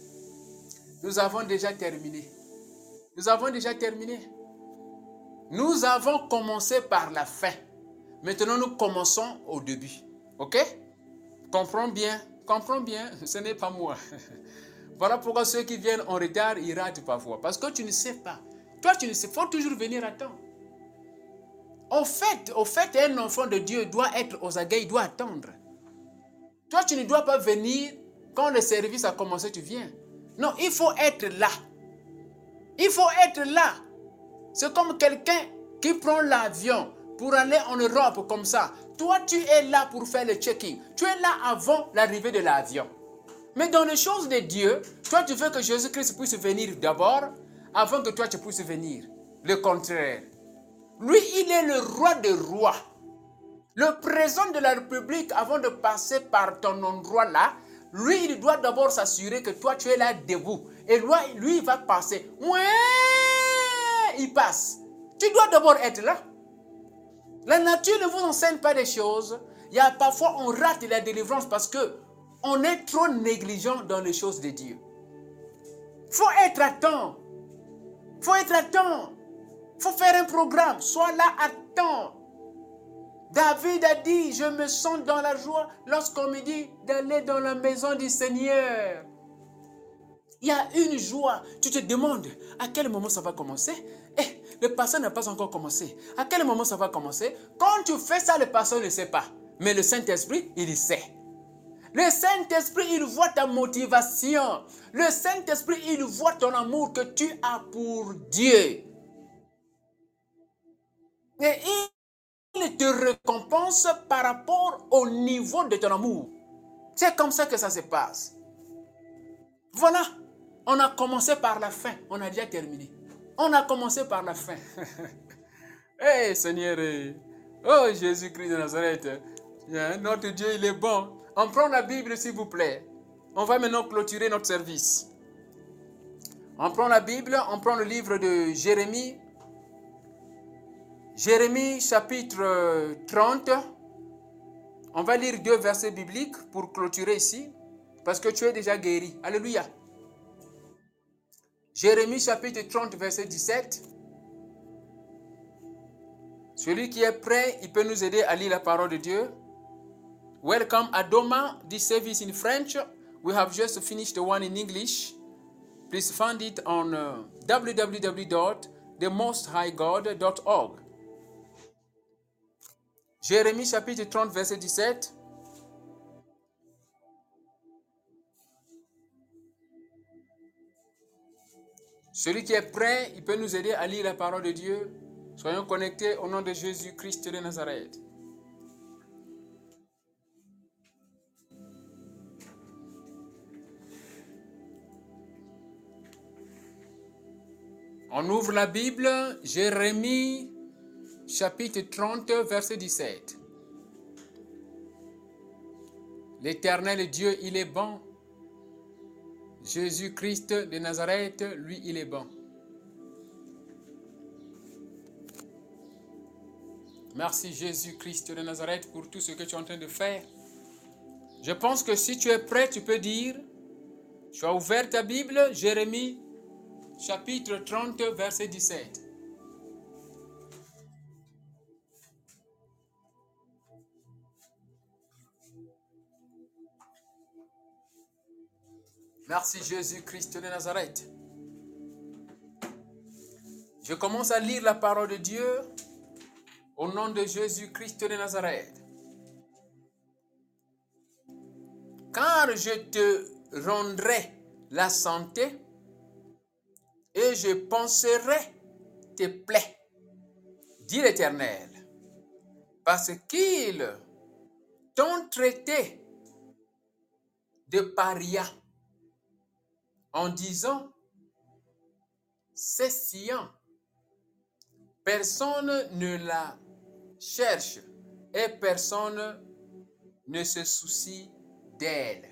Nous avons déjà terminé. Nous avons déjà terminé. Nous avons commencé par la fin. Maintenant, nous commençons au début. Ok? Comprends bien. Comprends bien, ce n'est pas moi. Voilà pourquoi ceux qui viennent en retard, ils ratent parfois. Parce que tu ne sais pas. Toi, tu ne sais pas. Il faut toujours venir à temps. Au fait, un enfant de Dieu doit être aux aguets, il doit attendre. Toi, tu ne dois pas venir quand le service a commencé, tu viens. Non, il faut être là. Il faut être là. C'est comme quelqu'un qui prend l'avion pour aller en Europe comme ça. Toi, tu es là pour faire le check-in. Tu es là avant l'arrivée de l'avion. Mais dans les choses de Dieu, toi, tu veux que Jésus-Christ puisse venir d'abord avant que toi, tu puisses venir. Le contraire. Lui, il est le roi des rois. Le président de la République, avant de passer par ton endroit là, lui, il doit d'abord s'assurer que toi, tu es là debout. Et lui, il va passer. Ouais, il passe. Tu dois d'abord être là. La nature ne vous enseigne pas des choses. Il y a parfois, on rate la délivrance parce qu'on est trop négligent dans les choses de Dieu. Il faut être à temps. Il faut être à temps. Il faut faire un programme. Sois là à temps. David a dit, je me sens dans la joie lorsqu'on me dit d'aller dans la maison du Seigneur. Il y a une joie. Tu te demandes à quel moment ça va commencer. Le passage n'a pas encore commencé. À quel moment ça va commencer? Quand tu fais ça, le passage ne sait pas. Mais le Saint-Esprit, il sait. Le Saint-Esprit, il voit ta motivation. Le Saint-Esprit, il voit ton amour que tu as pour Dieu. Et il te récompense par rapport au niveau de ton amour. C'est comme ça que ça se passe. Voilà. On a commencé par la fin. On a déjà terminé. On a commencé par la fin. Hey Seigneur. Oh Jésus-Christ de Nazareth. Notre Dieu, il est bon. On prend la Bible, s'il vous plaît. On va maintenant clôturer notre service. On prend la Bible, on prend le livre de Jérémie. Jérémie chapitre 30. On va lire 2 versets bibliques pour clôturer ici. Parce que tu es déjà guéri. Alléluia. Jérémie chapitre 30 verset 17. Celui qui est prêt, il peut nous aider à lire la parole de Dieu. Welcome Adoma, this service in French. We have just finished the one in English. Please find it on www.themosthighgod.org. Jérémie chapitre 30 verset 17. Celui qui est prêt, il peut nous aider à lire la parole de Dieu. Soyons connectés au nom de Jésus-Christ de Nazareth. On ouvre la Bible, Jérémie, chapitre 30, verset 17. L'Éternel Dieu, il est bon. Jésus-Christ de Nazareth, lui, il est bon. Merci Jésus-Christ de Nazareth pour tout ce que tu es en train de faire. Je pense que si tu es prêt, tu peux dire, tu as ouvert ta Bible, Jérémie, chapitre 30, verset 17. Merci Jésus-Christ de Nazareth. Je commence à lire la parole de Dieu au nom de Jésus-Christ de Nazareth. Car je te rendrai la santé et je panserai tes plaies, dit l'Éternel, parce qu'ils t'ont traité de paria en disant, c'est Sion, personne ne la cherche et personne ne se soucie d'elle.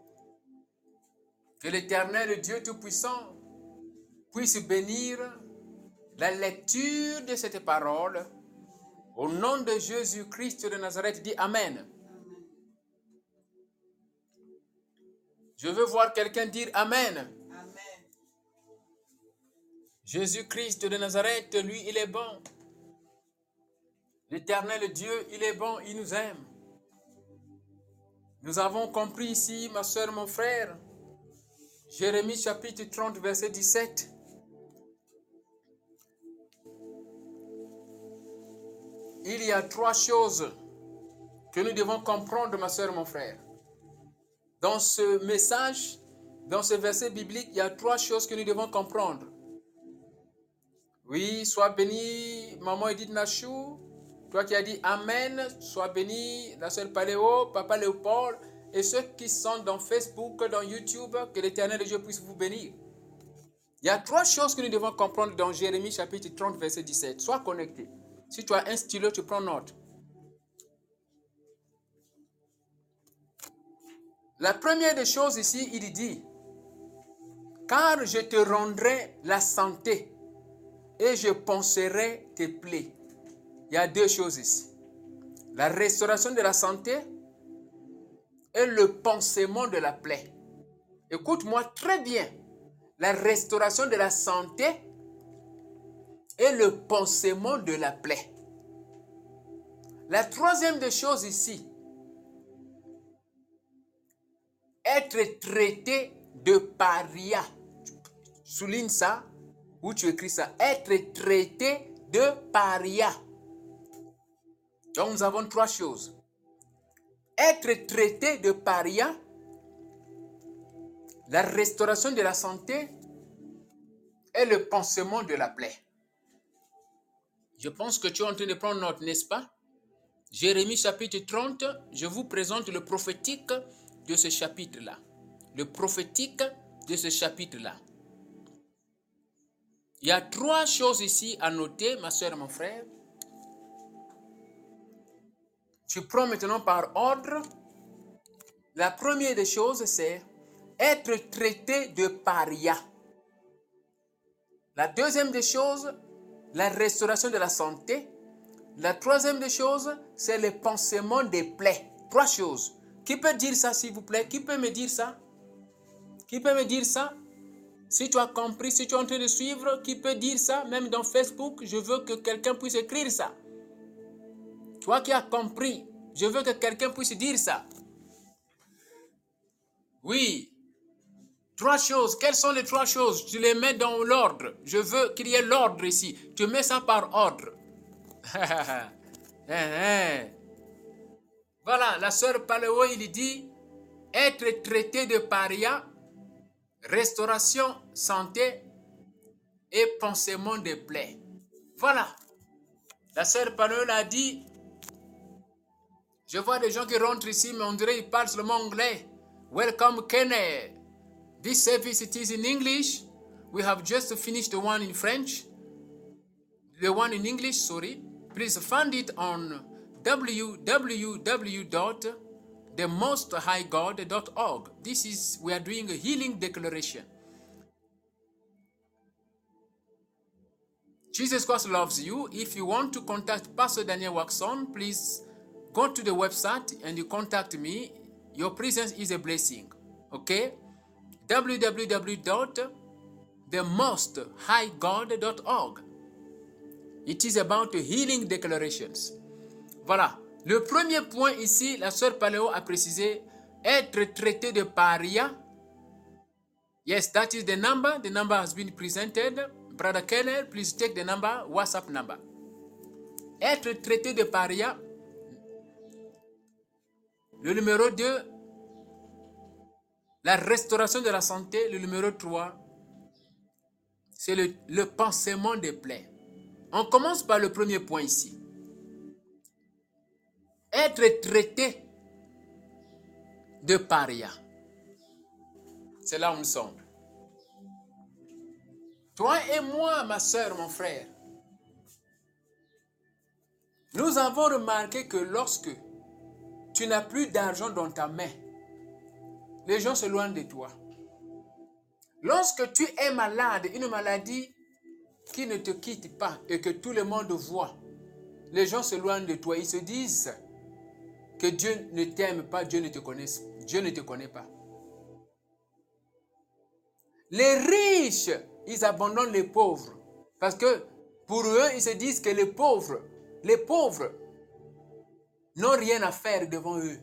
Que l'Éternel Dieu Tout-Puissant puisse bénir la lecture de cette parole. Au nom de Jésus-Christ de Nazareth, dit Amen. Je veux voir quelqu'un dire Amen. Amen. Jésus-Christ de Nazareth, lui, il est bon. L'Éternel Dieu, il est bon, il nous aime. Nous avons compris ici, ma soeur, mon frère, Jérémie chapitre 30, verset 17. Il y a 3 choses que nous devons comprendre, ma soeur, mon frère. Dans ce message, dans ce verset biblique, il y a 3 choses que nous devons comprendre. Oui, sois béni, maman Edith Nachou, toi qui as dit Amen, sois béni, la sœur Paléo, papa Léopold, et ceux qui sont dans Facebook, dans YouTube, que l'Éternel Dieu puisse vous bénir. Il y a 3 choses que nous devons comprendre dans Jérémie chapitre 30, verset 17. Sois connecté. Si tu as un stylo, tu prends note. La première des choses ici, il dit, car je te rendrai la santé et je panserai tes plaies. Il y a 2 choses ici. La restauration de la santé et le pansement de la plaie. Écoute-moi très bien. La restauration de la santé et le pansement de la plaie. La troisième des choses ici, être traité de paria. Souligne ça, ou tu écris ça. Être traité de paria. Donc nous avons trois choses. Être traité de paria, la restauration de la santé et le pansement de la plaie. Je pense que tu es en train de prendre note, n'est-ce pas? Jérémie chapitre 30, je vous présente le prophétique de ce chapitre-là. Le prophétique de ce chapitre-là. Il y a trois choses ici à noter, ma soeur et mon frère. Tu prends maintenant par ordre. La première des choses, c'est être traité de paria. La deuxième des choses, la restauration de la santé. La troisième des choses, c'est le pansement des plaies. Trois choses. Qui peut dire ça, s'il vous plaît? Qui peut me dire ça? Qui peut me dire ça? Si tu as compris, si tu es en train de suivre, qui peut dire ça? Même dans Facebook, je veux que quelqu'un puisse écrire ça. Toi qui as compris, je veux que quelqu'un puisse dire ça. Oui. Trois choses. Quelles sont les trois choses? Tu les mets dans l'ordre. Je veux qu'il y ait l'ordre ici. Tu mets ça par ordre. Voilà, la sœur Paléo, il dit être traité de paria, restauration, santé et pansement des plaies. Voilà. La sœur Paléo a dit, je vois des gens qui rentrent ici, mais on dirait qu'ils parlent seulement anglais. Welcome, Kenny. This service, it is in English. We have just finished the one in French. The one in English, sorry. Please find it on www.themosthighgod.org. We are doing a healing declaration. Jesus Christ loves you. If you want to contact Pastor Daniel Waxon, please go to the website and you contact me. Your presence is a blessing. Okay? www.themosthighgod.org. It is about healing declarations. Voilà. Le premier point ici, la sœur Paléo a précisé, être traité de paria. Yes, that is the number. The number has been presented. Brother Keller, please take the number, WhatsApp number. Être traité de paria. Le numéro 2, la restauration de la santé. Le numéro 3, c'est le pansement des plaies. On commence par le premier point ici. Être traité de paria. C'est là où nous sommes. Toi et moi, ma soeur, mon frère, nous avons remarqué que lorsque tu n'as plus d'argent dans ta main, les gens s'éloignent de toi. Lorsque tu es malade, une maladie qui ne te quitte pas et que tout le monde voit, les gens s'éloignent de toi. Ils se disent que Dieu ne t'aime pas, Dieu ne te connaît pas. Les riches, ils abandonnent les pauvres. Parce que pour eux, ils se disent que les pauvres n'ont rien à faire devant eux.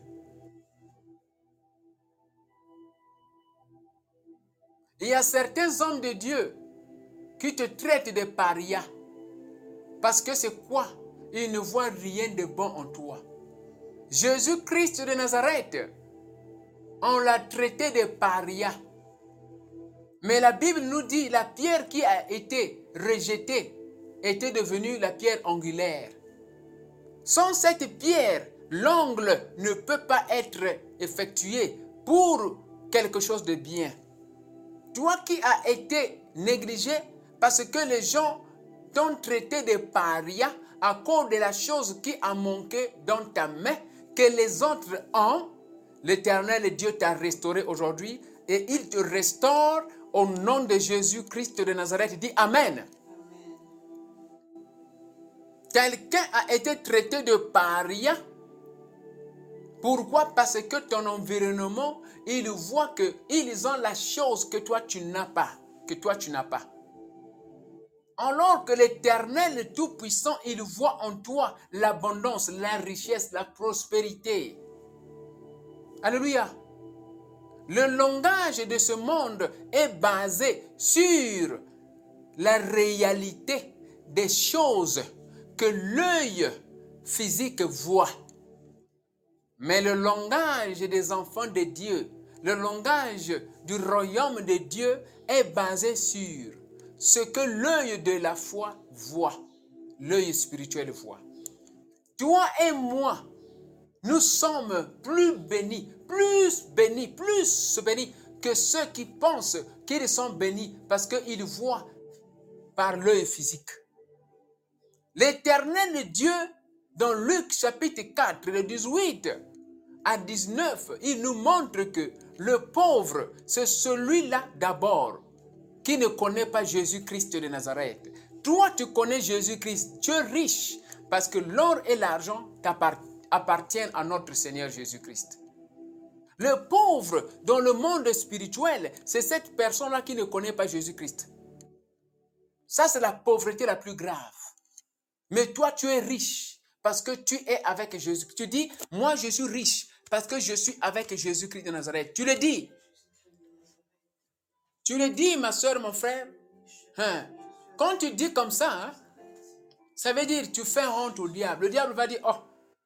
Il y a certains hommes de Dieu qui te traitent de paria. Parce que c'est quoi? Ils ne voient rien de bon en toi. Jésus-Christ de Nazareth, on l'a traité de paria. Mais la Bible nous dit la pierre qui a été rejetée était devenue la pierre angulaire. Sans cette pierre, l'angle ne peut pas être effectué pour quelque chose de bien. Toi qui as été négligé parce que les gens t'ont traité de paria à cause de la chose qui a manqué dans ta main, que les autres ont, l'Éternel Dieu t'a restauré aujourd'hui et il te restaure au nom de Jésus-Christ de Nazareth. Dis Amen. Quelqu'un a été traité de paria. Pourquoi? Parce que ton environnement, il voit qu'ils ont la chose que toi tu n'as pas. Alors que l'Éternel, le Tout-Puissant, il voit en toi l'abondance, la richesse, la prospérité. Alléluia. Le langage de ce monde est basé sur la réalité des choses que l'œil physique voit. Mais le langage des enfants de Dieu, le langage du royaume de Dieu est basé sur ce que l'œil de la foi voit, l'œil spirituel voit. Toi et moi, nous sommes plus bénis que ceux qui pensent qu'ils sont bénis parce qu'ils voient par l'œil physique. L'Éternel Dieu, dans Luc chapitre 4, le 18 à 19, il nous montre que le pauvre, c'est celui-là d'abord qui ne connaît pas Jésus-Christ de Nazareth. Toi, tu connais Jésus-Christ, tu es riche parce que l'or et l'argent appartiennent à notre Seigneur Jésus-Christ. Le pauvre dans le monde spirituel, c'est cette personne-là qui ne connaît pas Jésus-Christ. Ça, c'est la pauvreté la plus grave. Mais toi, tu es riche parce que tu es avec Jésus. Tu dis, moi, je suis riche parce que je suis avec Jésus-Christ de Nazareth. Tu le dis. Tu le dis, ma soeur, mon frère. Quand tu dis comme ça, ça veut dire tu fais honte au diable. Le diable va dire, oh,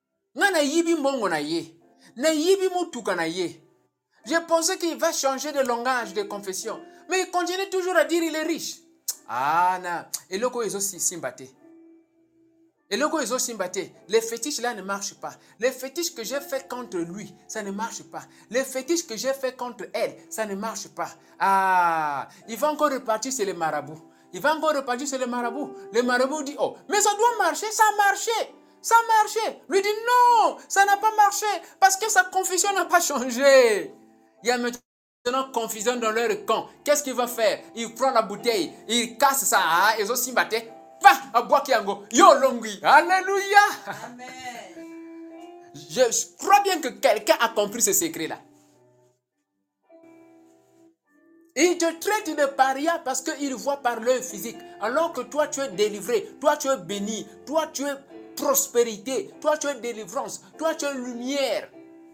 je pensais qu'il va changer de langage de confession. Mais il continue toujours à dire qu'il est riche. Ah, non. Et le ils aussi simbaté. Les fétiches là ne marchent pas. Les fétiches que j'ai fait contre lui, ça ne marche pas. Les fétiches que j'ai fait contre elle, ça ne marche pas. Ah, il va encore repartir sur les marabouts. Le marabout dit, oh, mais ça doit marcher, ça a marché. Ça a marché. Lui dit, non, ça n'a pas marché parce que sa confession n'a pas changé. Il y a maintenant confusion dans leur camp. Qu'est-ce qu'il va faire? Il prend la bouteille, il casse ça, ils ont simbaté. Alléluia. Amen. Je crois bien que quelqu'un a compris ce secret-là. Il te traite de paria parce qu'il voit par l'œil physique. Alors que toi, tu es délivré. Toi, tu es béni. Toi, tu es prospérité. Toi, tu es délivrance. Toi, tu es lumière.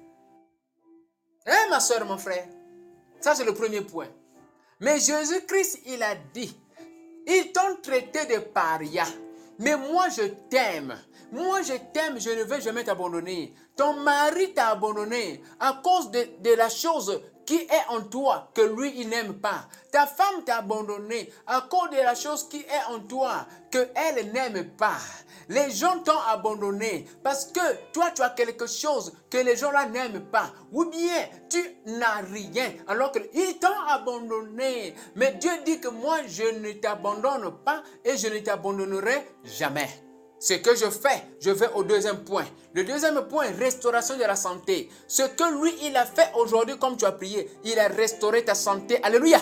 Hein, ma soeur, mon frère? Ça, c'est le premier point. Mais Jésus-Christ, il a dit, ils t'ont traité de paria. Mais moi, je t'aime. Moi, je t'aime, je ne vais jamais t'abandonner. Ton mari t'a abandonné à cause de la chose qui est en toi que lui, il n'aime pas. Ta femme t'a abandonné à cause de la chose qui est en toi que elle n'aime pas. Les gens t'ont abandonné parce que toi, tu as quelque chose que les gens-là n'aiment pas. Ou bien, tu n'as rien alors qu'ils t'ont abandonné. Mais Dieu dit que moi, je ne t'abandonne pas et je ne t'abandonnerai jamais. Ce que je fais, je vais au deuxième point. Le deuxième point, restauration de la santé. Ce que lui, il a fait aujourd'hui, comme tu as prié, il a restauré ta santé. Alléluia.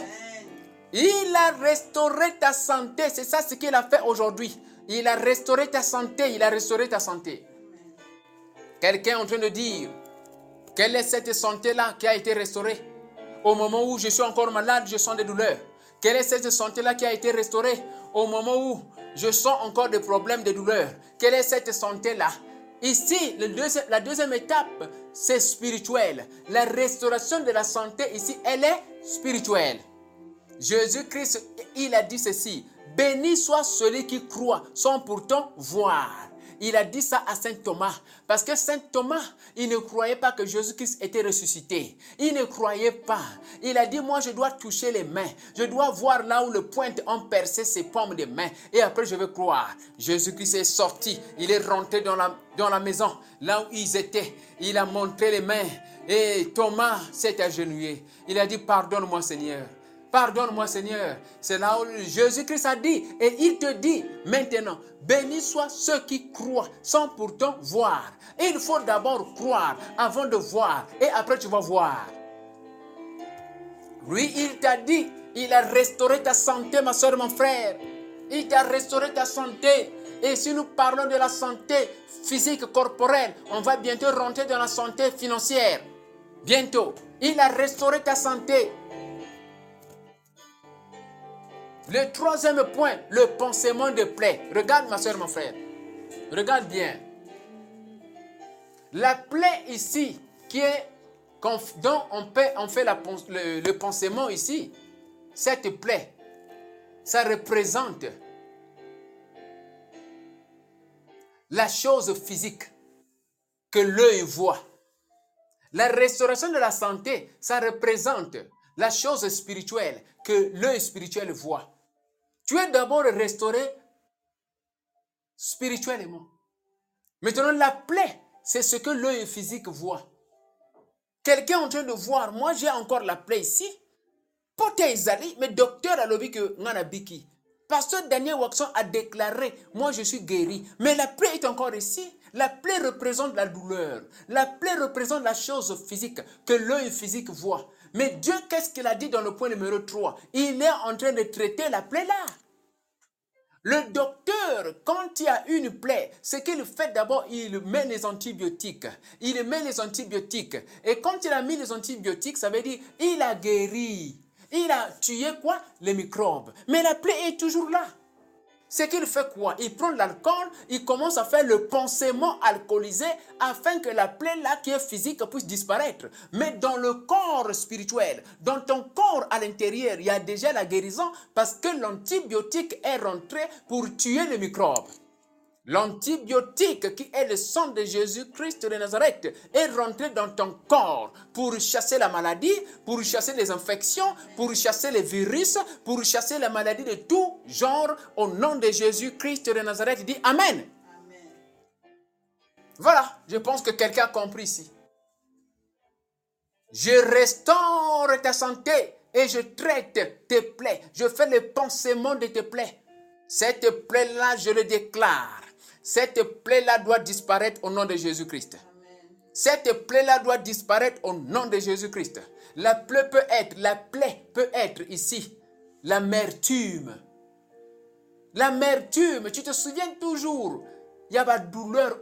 Il a restauré ta santé. C'est ça ce qu'il a fait aujourd'hui. Il a restauré ta santé. Il a restauré ta santé. Quelqu'un est en train de dire, quelle est cette santé-là qui a été restaurée? Au moment où je suis encore malade, je sens des douleurs. Quelle est cette santé-là qui a été restaurée? Au moment où je sens encore des problèmes de douleur. Quelle est cette santé-là? Ici, la deuxième étape, c'est spirituel. La restauration de la santé ici, elle est spirituelle. Jésus-Christ, il a dit ceci. Béni soit celui qui croit sans pourtant voir. Il a dit ça à Saint Thomas. Parce que Saint Thomas, il ne croyait pas que Jésus-Christ était ressuscité. Il ne croyait pas. Il a dit, moi je dois toucher les mains. Je dois voir là où le pointe ont percé ses paumes de main. Et après je vais croire. Jésus-Christ est sorti. Il est rentré dans la maison. Là où ils étaient. Il a montré les mains. Et Thomas s'est agenouillé. Il a dit, pardonne-moi Seigneur. Pardonne-moi Seigneur. C'est là où Jésus-Christ a dit. Et il te dit maintenant, béni soient ceux qui croient sans pourtant voir. Et il faut d'abord croire avant de voir. Et après tu vas voir. Lui, il t'a dit, il a restauré ta santé, ma soeur, mon frère. Il t'a restauré ta santé. Et si nous parlons de la santé physique, corporelle, on va bientôt rentrer dans la santé financière. Bientôt. Il a restauré ta santé. Le troisième point, le pansement de plaie. Regarde ma soeur, mon frère. Regarde bien. La plaie ici, dont on fait le pansement ici, cette plaie, ça représente la chose physique que l'œil voit. La restauration de la santé, ça représente la chose spirituelle que l'œil spirituel voit. Tu es d'abord restauré spirituellement. Maintenant, la plaie, c'est ce que l'œil physique voit. Quelqu'un est en train de voir, moi j'ai encore la plaie ici. Poté Izali, mais docteur a lobby que ngana biki. Pasteur Daniel Waxon a déclaré, moi je suis guéri. Mais la plaie est encore ici. La plaie représente la douleur. La plaie représente la chose physique que l'œil physique voit. Mais Dieu, qu'est-ce qu'il a dit dans le point numéro 3? Il est en train de traiter la plaie là. Le docteur, quand il y a une plaie, ce qu'il fait d'abord, il met les antibiotiques. Il met les antibiotiques. Et quand il a mis les antibiotiques, ça veut dire il a guéri. Il a tué quoi? Les microbes. Mais la plaie est toujours là. C'est qu'il fait quoi? Il prend l'alcool, il commence à faire le pansement alcoolisé afin que la plaie là qui est physique puisse disparaître. Mais dans le corps spirituel, dans ton corps à l'intérieur, il y a déjà la guérison parce que l'antibiotique est rentré pour tuer les microbes. L'antibiotique qui est le sang de Jésus-Christ de Nazareth est rentré dans ton corps pour chasser la maladie, pour chasser les infections, pour chasser les virus, pour chasser la maladie de tout genre au nom de Jésus-Christ de Nazareth. Dis Amen. Amen. Voilà, je pense que quelqu'un a compris ici. Je restaure ta santé et je traite tes plaies. Je fais le pansement de tes plaies. Cette plaie-là, je le déclare. Cette plaie-là doit disparaître au nom de Jésus-Christ. Cette plaie-là doit disparaître au nom de Jésus-Christ. La plaie peut être ici l'amertume. L'amertume, tu te souviens toujours, il y a une douleur,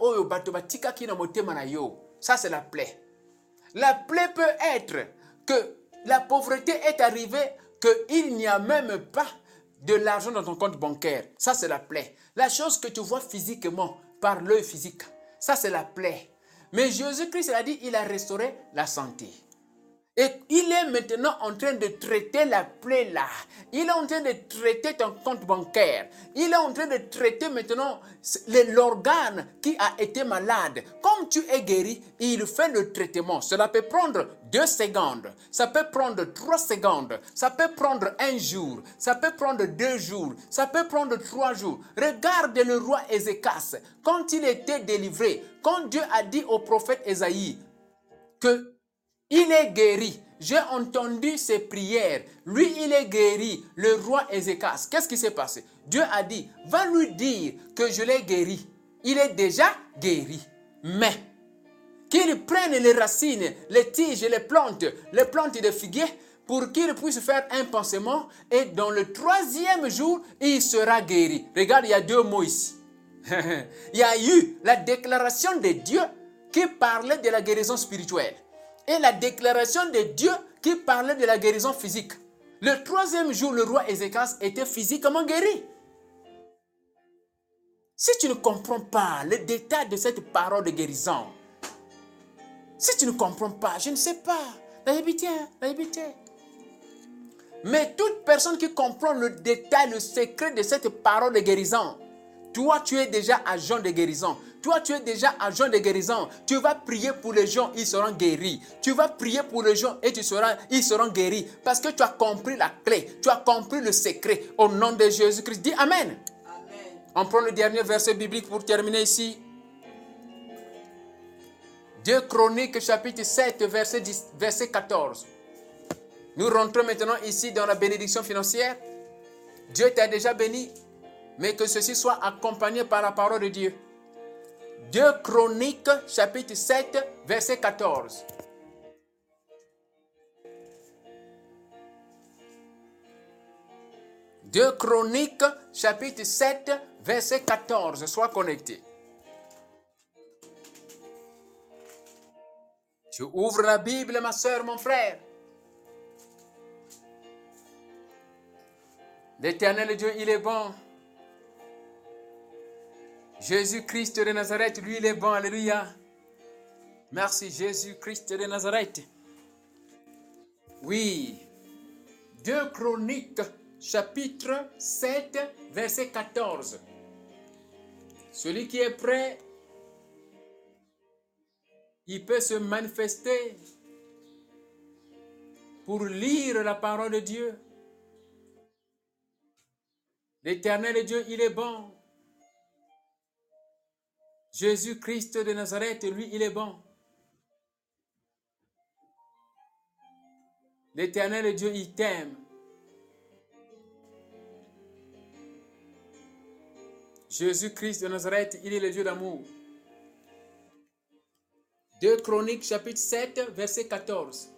ça c'est la plaie. La plaie peut être que la pauvreté est arrivée, qu'il n'y a même pas de l'argent dans ton compte bancaire. Ça, c'est la plaie. La chose que tu vois physiquement, par l'œil physique, ça, c'est la plaie. Mais Jésus-Christ a dit, il a restauré la santé. Et il est maintenant en train de traiter la plaie là. Il est en train de traiter ton compte bancaire. Il est en train de traiter maintenant l'organe qui a été malade. Comme tu es guéri, il fait le traitement. Cela peut prendre 2 secondes. Ça peut prendre 3 secondes. Ça peut prendre 1 jour. Ça peut prendre 2 jours. Ça peut prendre 3 jours. Regarde le roi Ézéchias. Quand il était délivré, quand Dieu a dit au prophète Ésaïe que il est guéri. J'ai entendu ses prières. Lui, il est guéri. Le roi Ézéchias. Qu'est-ce qui s'est passé? Dieu a dit, va lui dire que je l'ai guéri. Il est déjà guéri. Mais, qu'il prenne les racines, les tiges, les plantes de figuier, pour qu'il puisse faire un pansement. Et dans le 3e jour, il sera guéri. Regarde, il y a 2 mots ici. Il y a eu la déclaration de Dieu qui parlait de la guérison spirituelle. Et la déclaration de Dieu qui parlait de la guérison physique. Le 3e jour, le roi Ézéchias était physiquement guéri. Si tu ne comprends pas le détail de cette parole de guérison, si tu ne comprends pas, je ne sais pas, mais toute personne qui comprend le détail, le secret de cette parole de guérison, toi, tu es déjà agent de guérison. Toi, tu es déjà agent de guérison. Tu vas prier pour les gens, ils seront guéris. Tu vas prier pour les gens et ils seront guéris. Parce que tu as compris la clé. Tu as compris le secret. Au nom de Jésus-Christ, dis Amen. Amen. On prend le dernier verset biblique pour terminer ici. 2 Chroniques, chapitre 7, verset 14. Nous rentrons maintenant ici dans la bénédiction financière. Dieu t'a déjà béni. Mais que ceci soit accompagné par la parole de Dieu. 2 Chroniques, chapitre 7, verset 14. « 2 Chroniques, chapitre 7, verset 14. » Sois connecté. Tu ouvres la Bible, ma soeur, mon frère. L'Éternel Dieu, il est bon. Jésus-Christ de Nazareth, lui, il est bon. Alléluia. Merci Jésus-Christ de Nazareth. Oui. 2 Chroniques, chapitre 7, verset 14. Celui qui est prêt, il peut se manifester pour lire la parole de Dieu. L'Éternel Dieu, il est bon. Jésus-Christ de Nazareth, lui, il est bon. L'Éternel Dieu, il t'aime. Jésus-Christ de Nazareth, il est le Dieu d'amour. 2 Chroniques, chapitre 7, verset 14.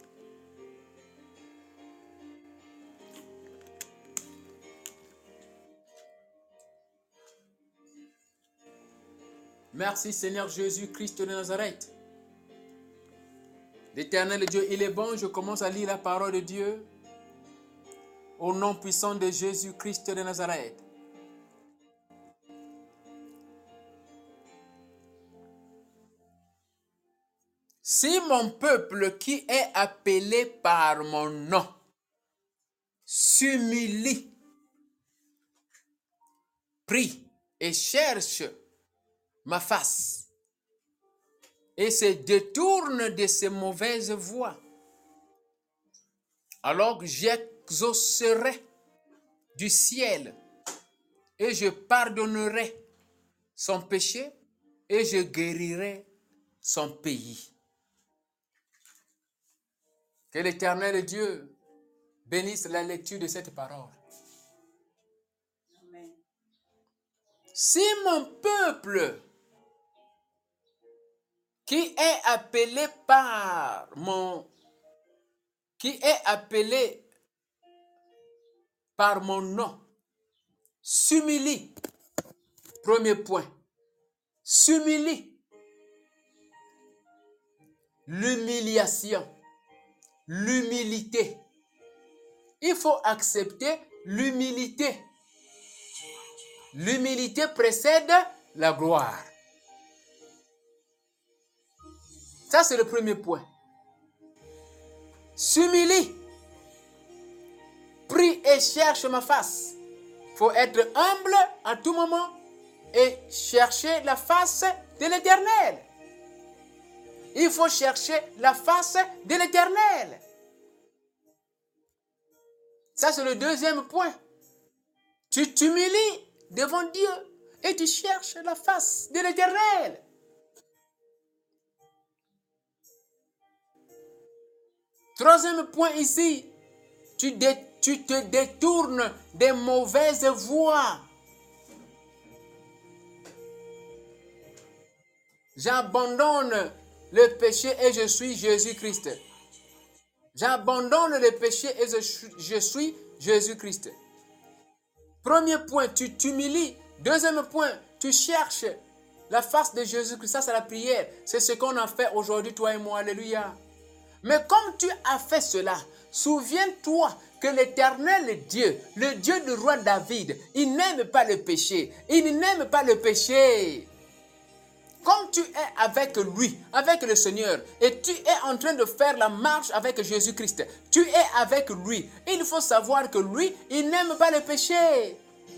Merci Seigneur Jésus-Christ de Nazareth. L'Éternel Dieu, il est bon. Je commence à lire la parole de Dieu au nom puissant de Jésus-Christ de Nazareth. Si mon peuple qui est appelé par mon nom s'humilie, prie et cherche ma face et se détourne de ses mauvaises voies, alors j'exaucerai du ciel et je pardonnerai son péché et je guérirai son pays. Que l'Éternel Dieu bénisse la lecture de cette parole. Amen. Si mon peuple qui est appelé par mon nom s'humilie, premier point, s'humilie, l'humiliation, l'humilité. Il faut accepter l'humilité. L'humilité précède la gloire. Ça, c'est le premier point. S'humilie. Prie et cherche ma face. Il faut être humble à tout moment et chercher la face de l'Éternel. Il faut chercher la face de l'Éternel. Ça, c'est le deuxième point. Tu t'humilies devant Dieu et tu cherches la face de l'Éternel. Troisième point ici, tu te détournes des mauvaises voies. J'abandonne le péché et je suis Jésus-Christ. J'abandonne le péché et je suis Jésus-Christ. Premier point, tu t'humilies. Deuxième point, tu cherches la face de Jésus-Christ. Ça, c'est la prière. C'est ce qu'on a fait aujourd'hui, toi et moi. Alléluia. Mais comme tu as fait cela, souviens-toi que l'Éternel Dieu, le Dieu du roi David, il n'aime pas le péché. Il n'aime pas le péché. Comme tu es avec lui, avec le Seigneur, et tu es en train de faire la marche avec Jésus-Christ, tu es avec lui. Il faut savoir que lui, il n'aime pas le péché.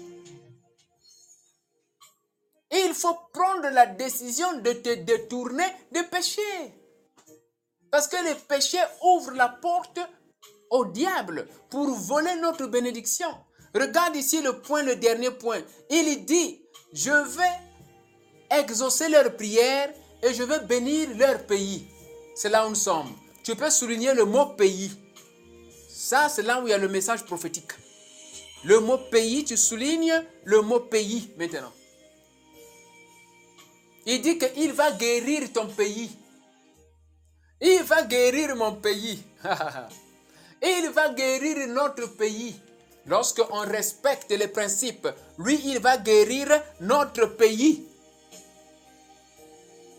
Il faut prendre la décision de te détourner du péché. Parce que le péché ouvre la porte au diable pour voler notre bénédiction. Regarde ici le dernier point. Il dit, je vais exaucer leurs prières et je vais bénir leur pays. C'est là où nous sommes. Tu peux souligner le mot pays. Ça, c'est là où il y a le message prophétique. Le mot pays, tu soulignes le mot pays maintenant. Il dit qu'il va guérir ton pays. Il va guérir mon pays. Il va guérir notre pays. Lorsqu'on respecte les principes, lui, il va guérir notre pays.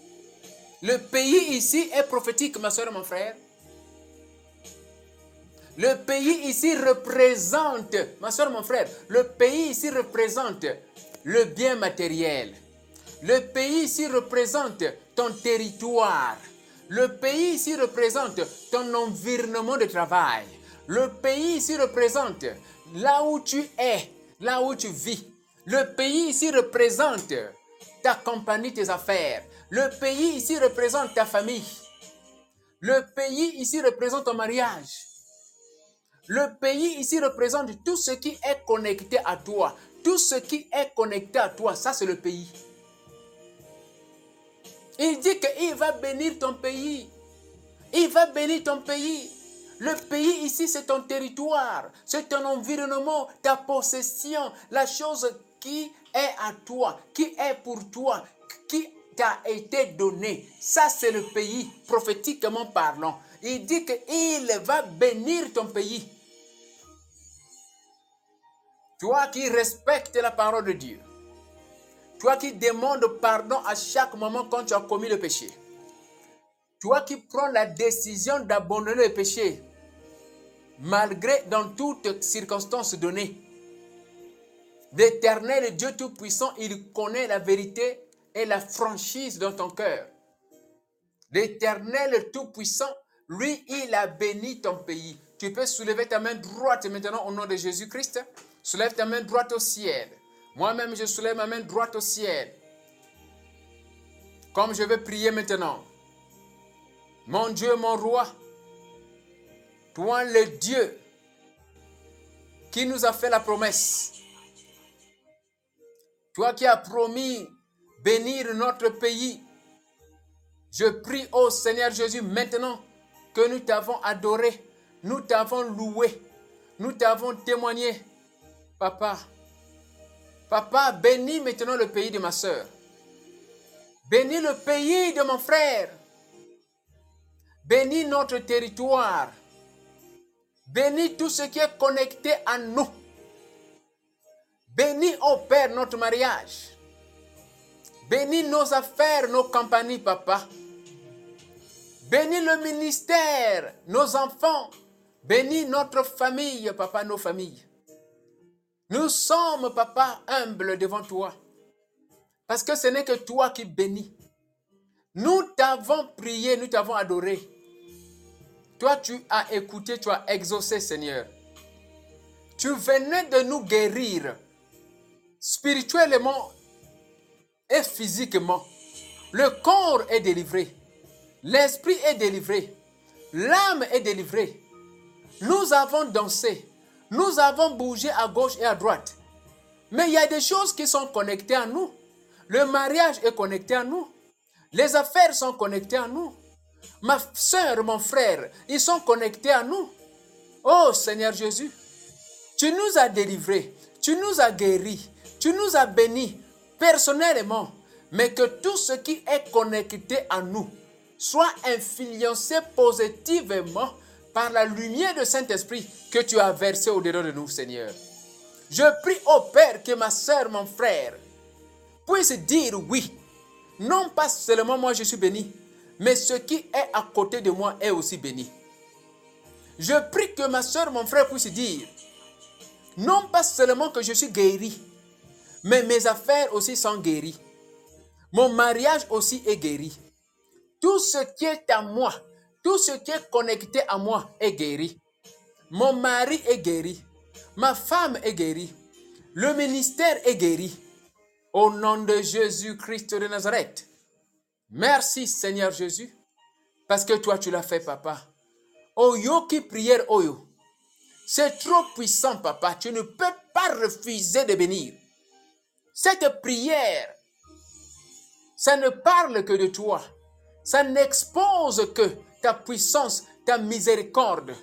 Le pays ici est prophétique, ma soeur et mon frère. Le pays ici représente, ma soeur, mon frère, le pays ici représente le bien matériel. Le pays ici représente ton territoire. Le pays ici représente ton environnement de travail. Le pays ici représente là où tu es, là où tu vis. Le pays ici représente ta compagnie, tes affaires. Le pays ici représente ta famille. Le pays ici représente ton mariage. Le pays ici représente tout ce qui est connecté à toi. Tout ce qui est connecté à toi, ça c'est le pays. Il dit qu'il va bénir ton pays. Il va bénir ton pays. Le pays ici, c'est ton territoire, c'est ton environnement, ta possession, la chose qui est à toi, qui est pour toi, qui t'a été donnée. Ça, c'est le pays, prophétiquement parlant. Il dit qu'il va bénir ton pays. Toi qui respectes la parole de Dieu, toi qui demandes pardon à chaque moment quand tu as commis le péché, toi qui prends la décision d'abandonner le péché, malgré dans toutes circonstances données, l'Éternel Dieu Tout-Puissant, il connaît la vérité et la franchise dans ton cœur. L'Éternel Tout-Puissant, lui, il a béni ton pays. Tu peux soulever ta main droite maintenant au nom de Jésus-Christ. Soulève ta main droite au ciel. Moi-même, je soulève ma main droite au ciel. Comme je vais prier maintenant. Mon Dieu, mon roi, toi le Dieu qui nous a fait la promesse, toi qui as promis bénir notre pays, je prie au Seigneur Jésus maintenant que nous t'avons adoré, nous t'avons loué, nous t'avons témoigné. Papa, Papa, bénis maintenant le pays de ma soeur. Bénis le pays de mon frère. Bénis notre territoire. Bénis tout ce qui est connecté à nous. Bénis, ô Père, notre mariage. Bénis nos affaires, nos compagnies, Papa. Bénis le ministère, nos enfants. Bénis notre famille, Papa, nos familles. Nous sommes, Papa, humbles devant toi. Parce que ce n'est que toi qui bénis. Nous t'avons prié, nous t'avons adoré. Toi, tu as écouté, tu as exaucé, Seigneur. Tu venais de nous guérir spirituellement et physiquement. Le corps est délivré. L'esprit est délivré. L'âme est délivrée. Nous avons dansé. Nous avons bougé à gauche et à droite. Mais il y a des choses qui sont connectées à nous. Le mariage est connecté à nous. Les affaires sont connectées à nous. Ma soeur, mon frère, ils sont connectés à nous. Oh Seigneur Jésus, tu nous as délivrés, tu nous as guéris, tu nous as bénis personnellement. Mais que tout ce qui est connecté à nous soit influencé positivement par la lumière du Saint-Esprit que tu as versé au-dedans de nous, Seigneur. Je prie au Père que ma soeur, mon frère, puisse dire oui. Non pas seulement moi je suis béni, mais ce qui est à côté de moi est aussi béni. Je prie que ma soeur, mon frère puisse dire, non pas seulement que je suis guéri, mais mes affaires aussi sont guéries. Mon mariage aussi est guéri. Tout ce qui est à moi, tout ce qui est connecté à moi est guéri. Mon mari est guéri. Ma femme est guérie. Le ministère est guéri. Au nom de Jésus-Christ de Nazareth. Merci Seigneur Jésus. Parce que toi tu l'as fait, Papa. Oyo qui prière Oyo. C'est trop puissant, Papa. Tu ne peux pas refuser de bénir. Cette prière, ça ne parle que de toi. Ça n'expose que ta puissance, ta miséricorde,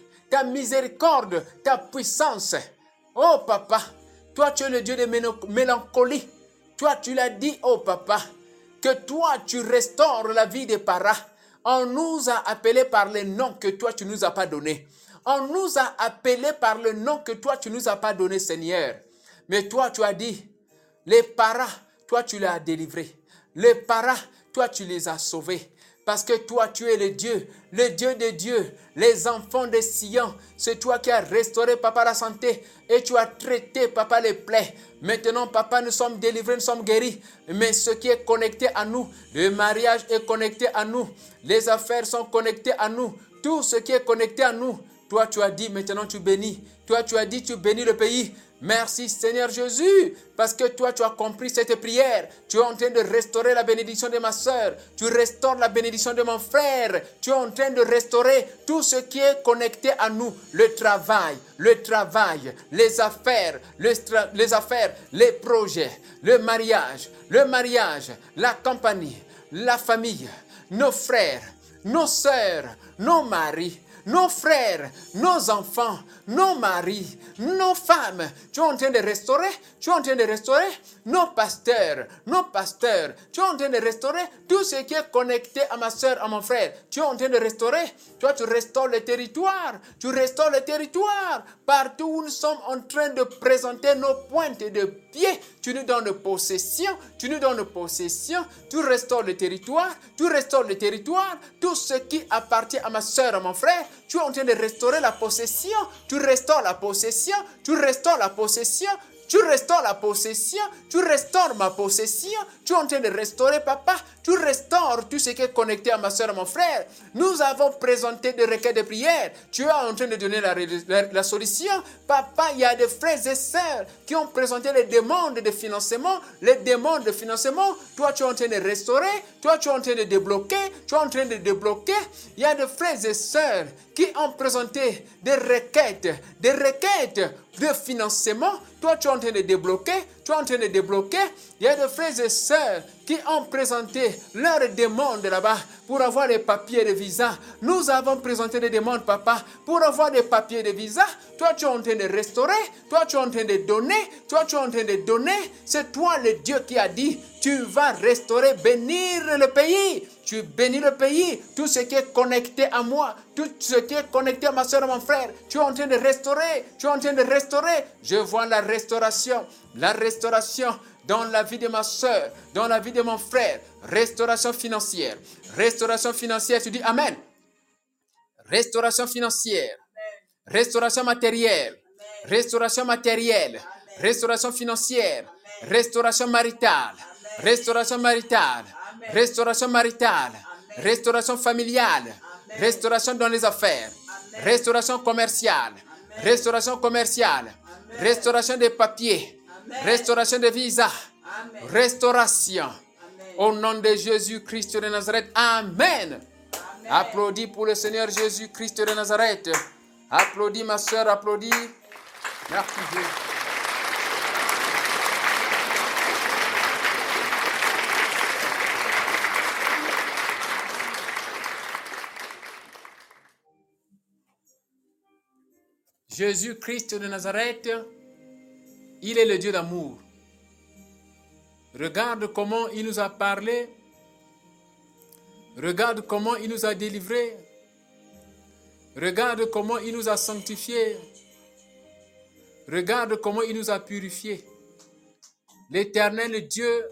ta puissance. Oh Papa, toi tu es le Dieu de mélancolie. Toi tu l'as dit, oh Papa, que toi tu restaures la vie des parents. On nous a appelés par le nom que toi tu nous as pas donné. On nous a appelés par le nom que toi tu nous as pas donné, Seigneur. Mais toi tu as dit, les parents, toi tu les as délivrés. Les parents, toi tu les as sauvés. Parce que toi, tu es le Dieu des dieux, les enfants de Sion. C'est toi qui as restauré, papa, la santé et tu as traité, papa, les plaies. Maintenant, papa, nous sommes délivrés, nous sommes guéris. Mais ce qui est connecté à nous, le mariage est connecté à nous. Les affaires sont connectées à nous. Tout ce qui est connecté à nous. Toi, tu as dit, maintenant tu bénis. Toi, tu as dit, tu bénis le pays. Merci Seigneur Jésus, parce que toi, tu as compris cette prière. Tu es en train de restaurer la bénédiction de ma soeur. Tu restaures la bénédiction de mon frère. Tu es en train de restaurer tout ce qui est connecté à nous. Le travail, les affaires, les projets, le mariage, la compagnie, la famille, nos frères, nos sœurs, nos maris, nos frères, nos enfants, nos maris, nos femmes. Tu es en train de restaurer, nos pasteurs. Tu es en train de restaurer tout ce qui est connecté à ma soeur, à mon frère. Tu es en train de restaurer. Toi, tu restaures le territoire. Partout où nous sommes en train de présenter nos pointes de pied, tu nous donnes possession. Tu restaures le territoire. Tout ce qui appartient à ma soeur, à mon frère, tu es en train de restaurer la possession. Tu restaures ma possession. Tu restaures ma possession. Tu es en train de restaurer, papa. Tu restaures tout ce qui est connecté à ma soeur, à mon frère. Nous avons présenté des requêtes de prière. Tu es en train de donner la solution. Papa, il y a des frères et sœurs qui ont présenté les demandes de financement. Toi, tu es en train de restaurer. Toi, tu es en train de débloquer. Il y a des frères et sœurs qui ont présenté des requêtes de financement. Toi, tu es en train de débloquer. Il y a des frères et sœurs qui ont présenté leurs demandes là-bas pour avoir les papiers de visa. Nous avons présenté des demandes, papa, pour avoir des papiers de visa. Toi, tu es en train de restaurer. Toi, tu es en train de donner. C'est toi le Dieu qui a dit, tu vas restaurer, bénir le pays. Tu bénis le pays, tout ce qui est connecté à moi, tout ce qui est connecté à ma soeur, à mon frère. Tu es en train de restaurer. Je vois la restauration dans la vie de ma soeur, dans la vie de mon frère. Restauration financière, tu dis Amen. Restauration financière, restauration matérielle, restauration financière, restauration maritale, restauration familiale, restauration dans les affaires, restauration commerciale, restauration des papiers, restauration des visas, restauration. Au nom de Jésus-Christ de Nazareth, Amen. Applaudis pour le Seigneur Jésus-Christ de Nazareth. Applaudis ma soeur, applaudis. Merci Dieu. Jésus-Christ de Nazareth, il est le Dieu d'amour. Regarde comment il nous a parlé. Regarde comment il nous a délivrés. Regarde comment il nous a sanctifiés. Regarde comment il nous a purifiés. L'Éternel Dieu,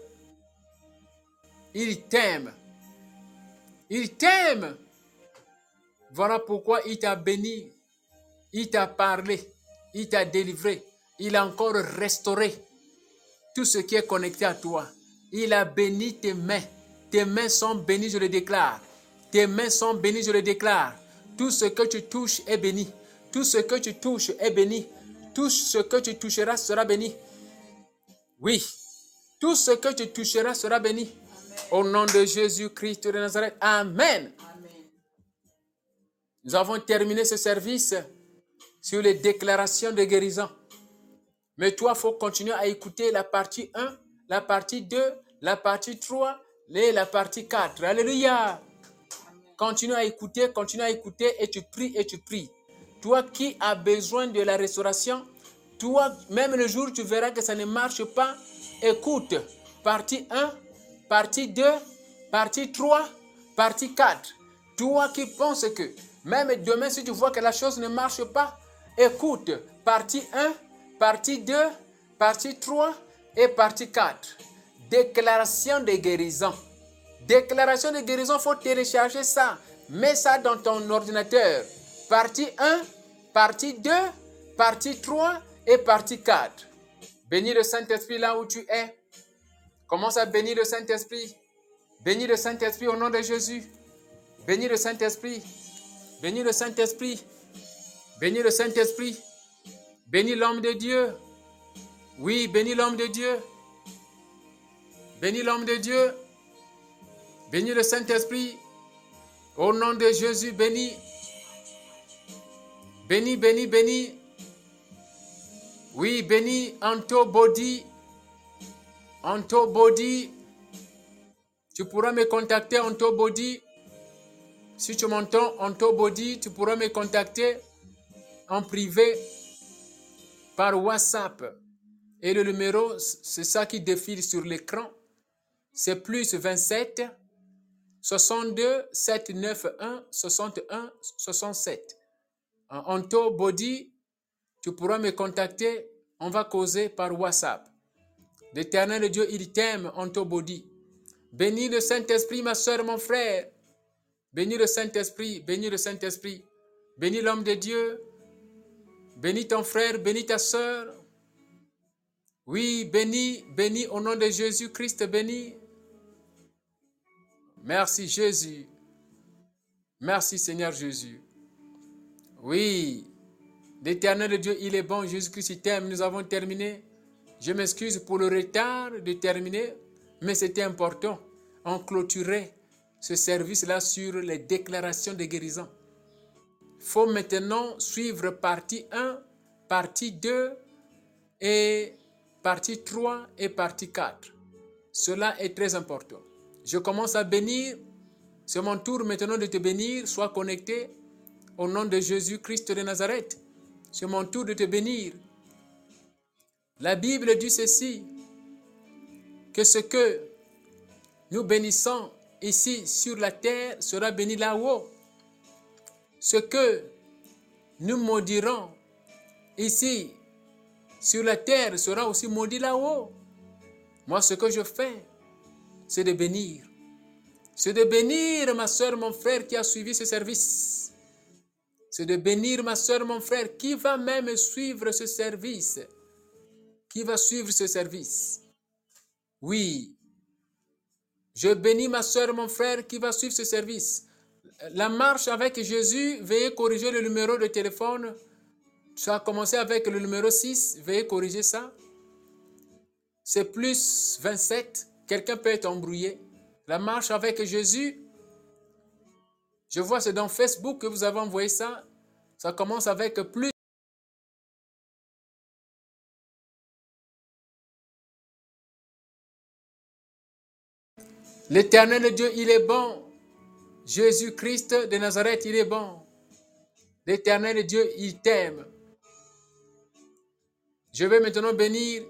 il t'aime. Il t'aime. Voilà pourquoi il t'a béni. Il t'a parlé, il t'a délivré, il a encore restauré tout ce qui est connecté à toi. Il a béni tes mains. Tes mains sont bénies, je le déclare. Tes mains sont bénies, je le déclare. Tout ce que tu touches est béni. Tout ce que tu touches est béni. Tout ce que tu toucheras sera béni. Oui, tout ce que tu toucheras sera béni. Au nom de Jésus-Christ de Nazareth. Amen. Nous avons terminé ce service sur les déclarations de guérison. Mais toi, il faut continuer à écouter la partie 1, la partie 2, la partie 3 et la partie 4. Alléluia. Continue à écouter et tu pries. Toi qui as besoin de la restauration, toi, même le jour où tu verras que ça ne marche pas, écoute. Partie 1, partie 2, partie 3, partie 4. Toi qui penses que même demain, si tu vois que la chose ne marche pas, écoute, partie 1, partie 2, partie 3 et partie 4. Déclaration de guérison. Déclaration de guérison, il faut télécharger ça. Mets ça dans ton ordinateur. Partie 1, partie 2, partie 3 et partie 4. Bénis le Saint-Esprit là où tu es. Commence à bénir le Saint-Esprit. Bénis le Saint-Esprit au nom de Jésus. Bénis le Saint-Esprit. Bénis le Saint-Esprit. Bénis le Saint-Esprit. Bénis l'homme de Dieu. Oui, bénis l'homme de Dieu. Bénis l'homme de Dieu. Bénis le Saint-Esprit. Au nom de Jésus, bénis. Bénis, bénis, bénis. Oui, bénis Anto Body. Anto Body. Tu pourras me contacter, Anto Body. Si tu m'entends, Anto Body, tu pourras me contacter en privé par WhatsApp. Et le numéro, c'est ça qui défile sur l'écran. C'est plus 27 62 791 61 67. Anto Body, tu pourras me contacter. On va causer par WhatsApp. L'Éternel Dieu, il t'aime, Anto Body. Bénis le Saint-Esprit, ma soeur, mon frère. Bénis le Saint-Esprit, bénis le Saint-Esprit. Bénis l'homme de Dieu. Bénis ton frère, bénis ta soeur. Oui, bénis, bénis au nom de Jésus-Christ, bénis. Merci Jésus. Merci Seigneur Jésus. Oui, l'Éternel Dieu, il est bon. Jésus-Christ, il t'aime. Nous avons terminé. Je m'excuse pour le retard de terminer, mais c'était important. On clôturait ce service-là sur les déclarations de guérison. Il faut maintenant suivre partie 1, partie 2 et partie 3 et partie 4. Cela est très important. Je commence à bénir. C'est mon tour maintenant de te bénir. Sois connecté au nom de Jésus-Christ de Nazareth. C'est mon tour de te bénir. La Bible dit ceci, que ce que nous bénissons ici sur la terre sera béni là-haut. Ce que nous maudirons ici sur la terre sera aussi maudit là-haut. Moi, ce que je fais, c'est de bénir. C'est de bénir ma soeur, mon frère qui a suivi ce service. C'est de bénir ma soeur, mon frère qui va même suivre ce service. Qui va suivre ce service. Oui. Je bénis ma soeur, mon frère qui va suivre ce service. La marche avec Jésus, veuillez corriger le numéro de téléphone. Ça a commencé avec le numéro 6, veuillez corriger ça. C'est plus 27. Quelqu'un peut être embrouillé. La marche avec Jésus, je vois c'est dans Facebook que vous avez envoyé ça. Ça commence avec plus. L'Éternel Dieu, il est bon. Jésus-Christ de Nazareth, il est bon. L'Éternel Dieu, il t'aime. Je vais maintenant bénir.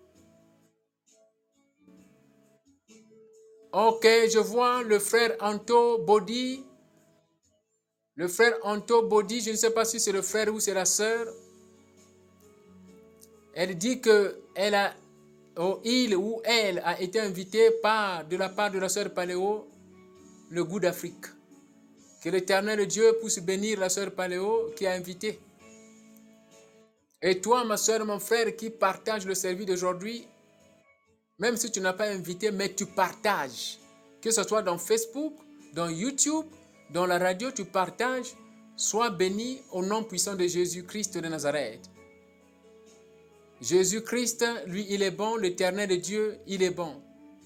Ok, je vois le frère Anto Body. Le frère Anto Body, je ne sais pas si c'est le frère ou c'est la sœur. Elle dit que elle a été invitée de la part de la sœur Paléo, le goût d'Afrique. Que l'Éternel Dieu puisse bénir la sœur Paléo qui a invité. Et toi, ma sœur, mon frère, qui partage le service d'aujourd'hui, même si tu n'as pas invité, mais tu partages. Que ce soit dans Facebook, dans YouTube, dans la radio, tu partages. Sois béni au nom puissant de Jésus-Christ de Nazareth. Jésus-Christ, lui, il est bon. L'Éternel Dieu, il est bon.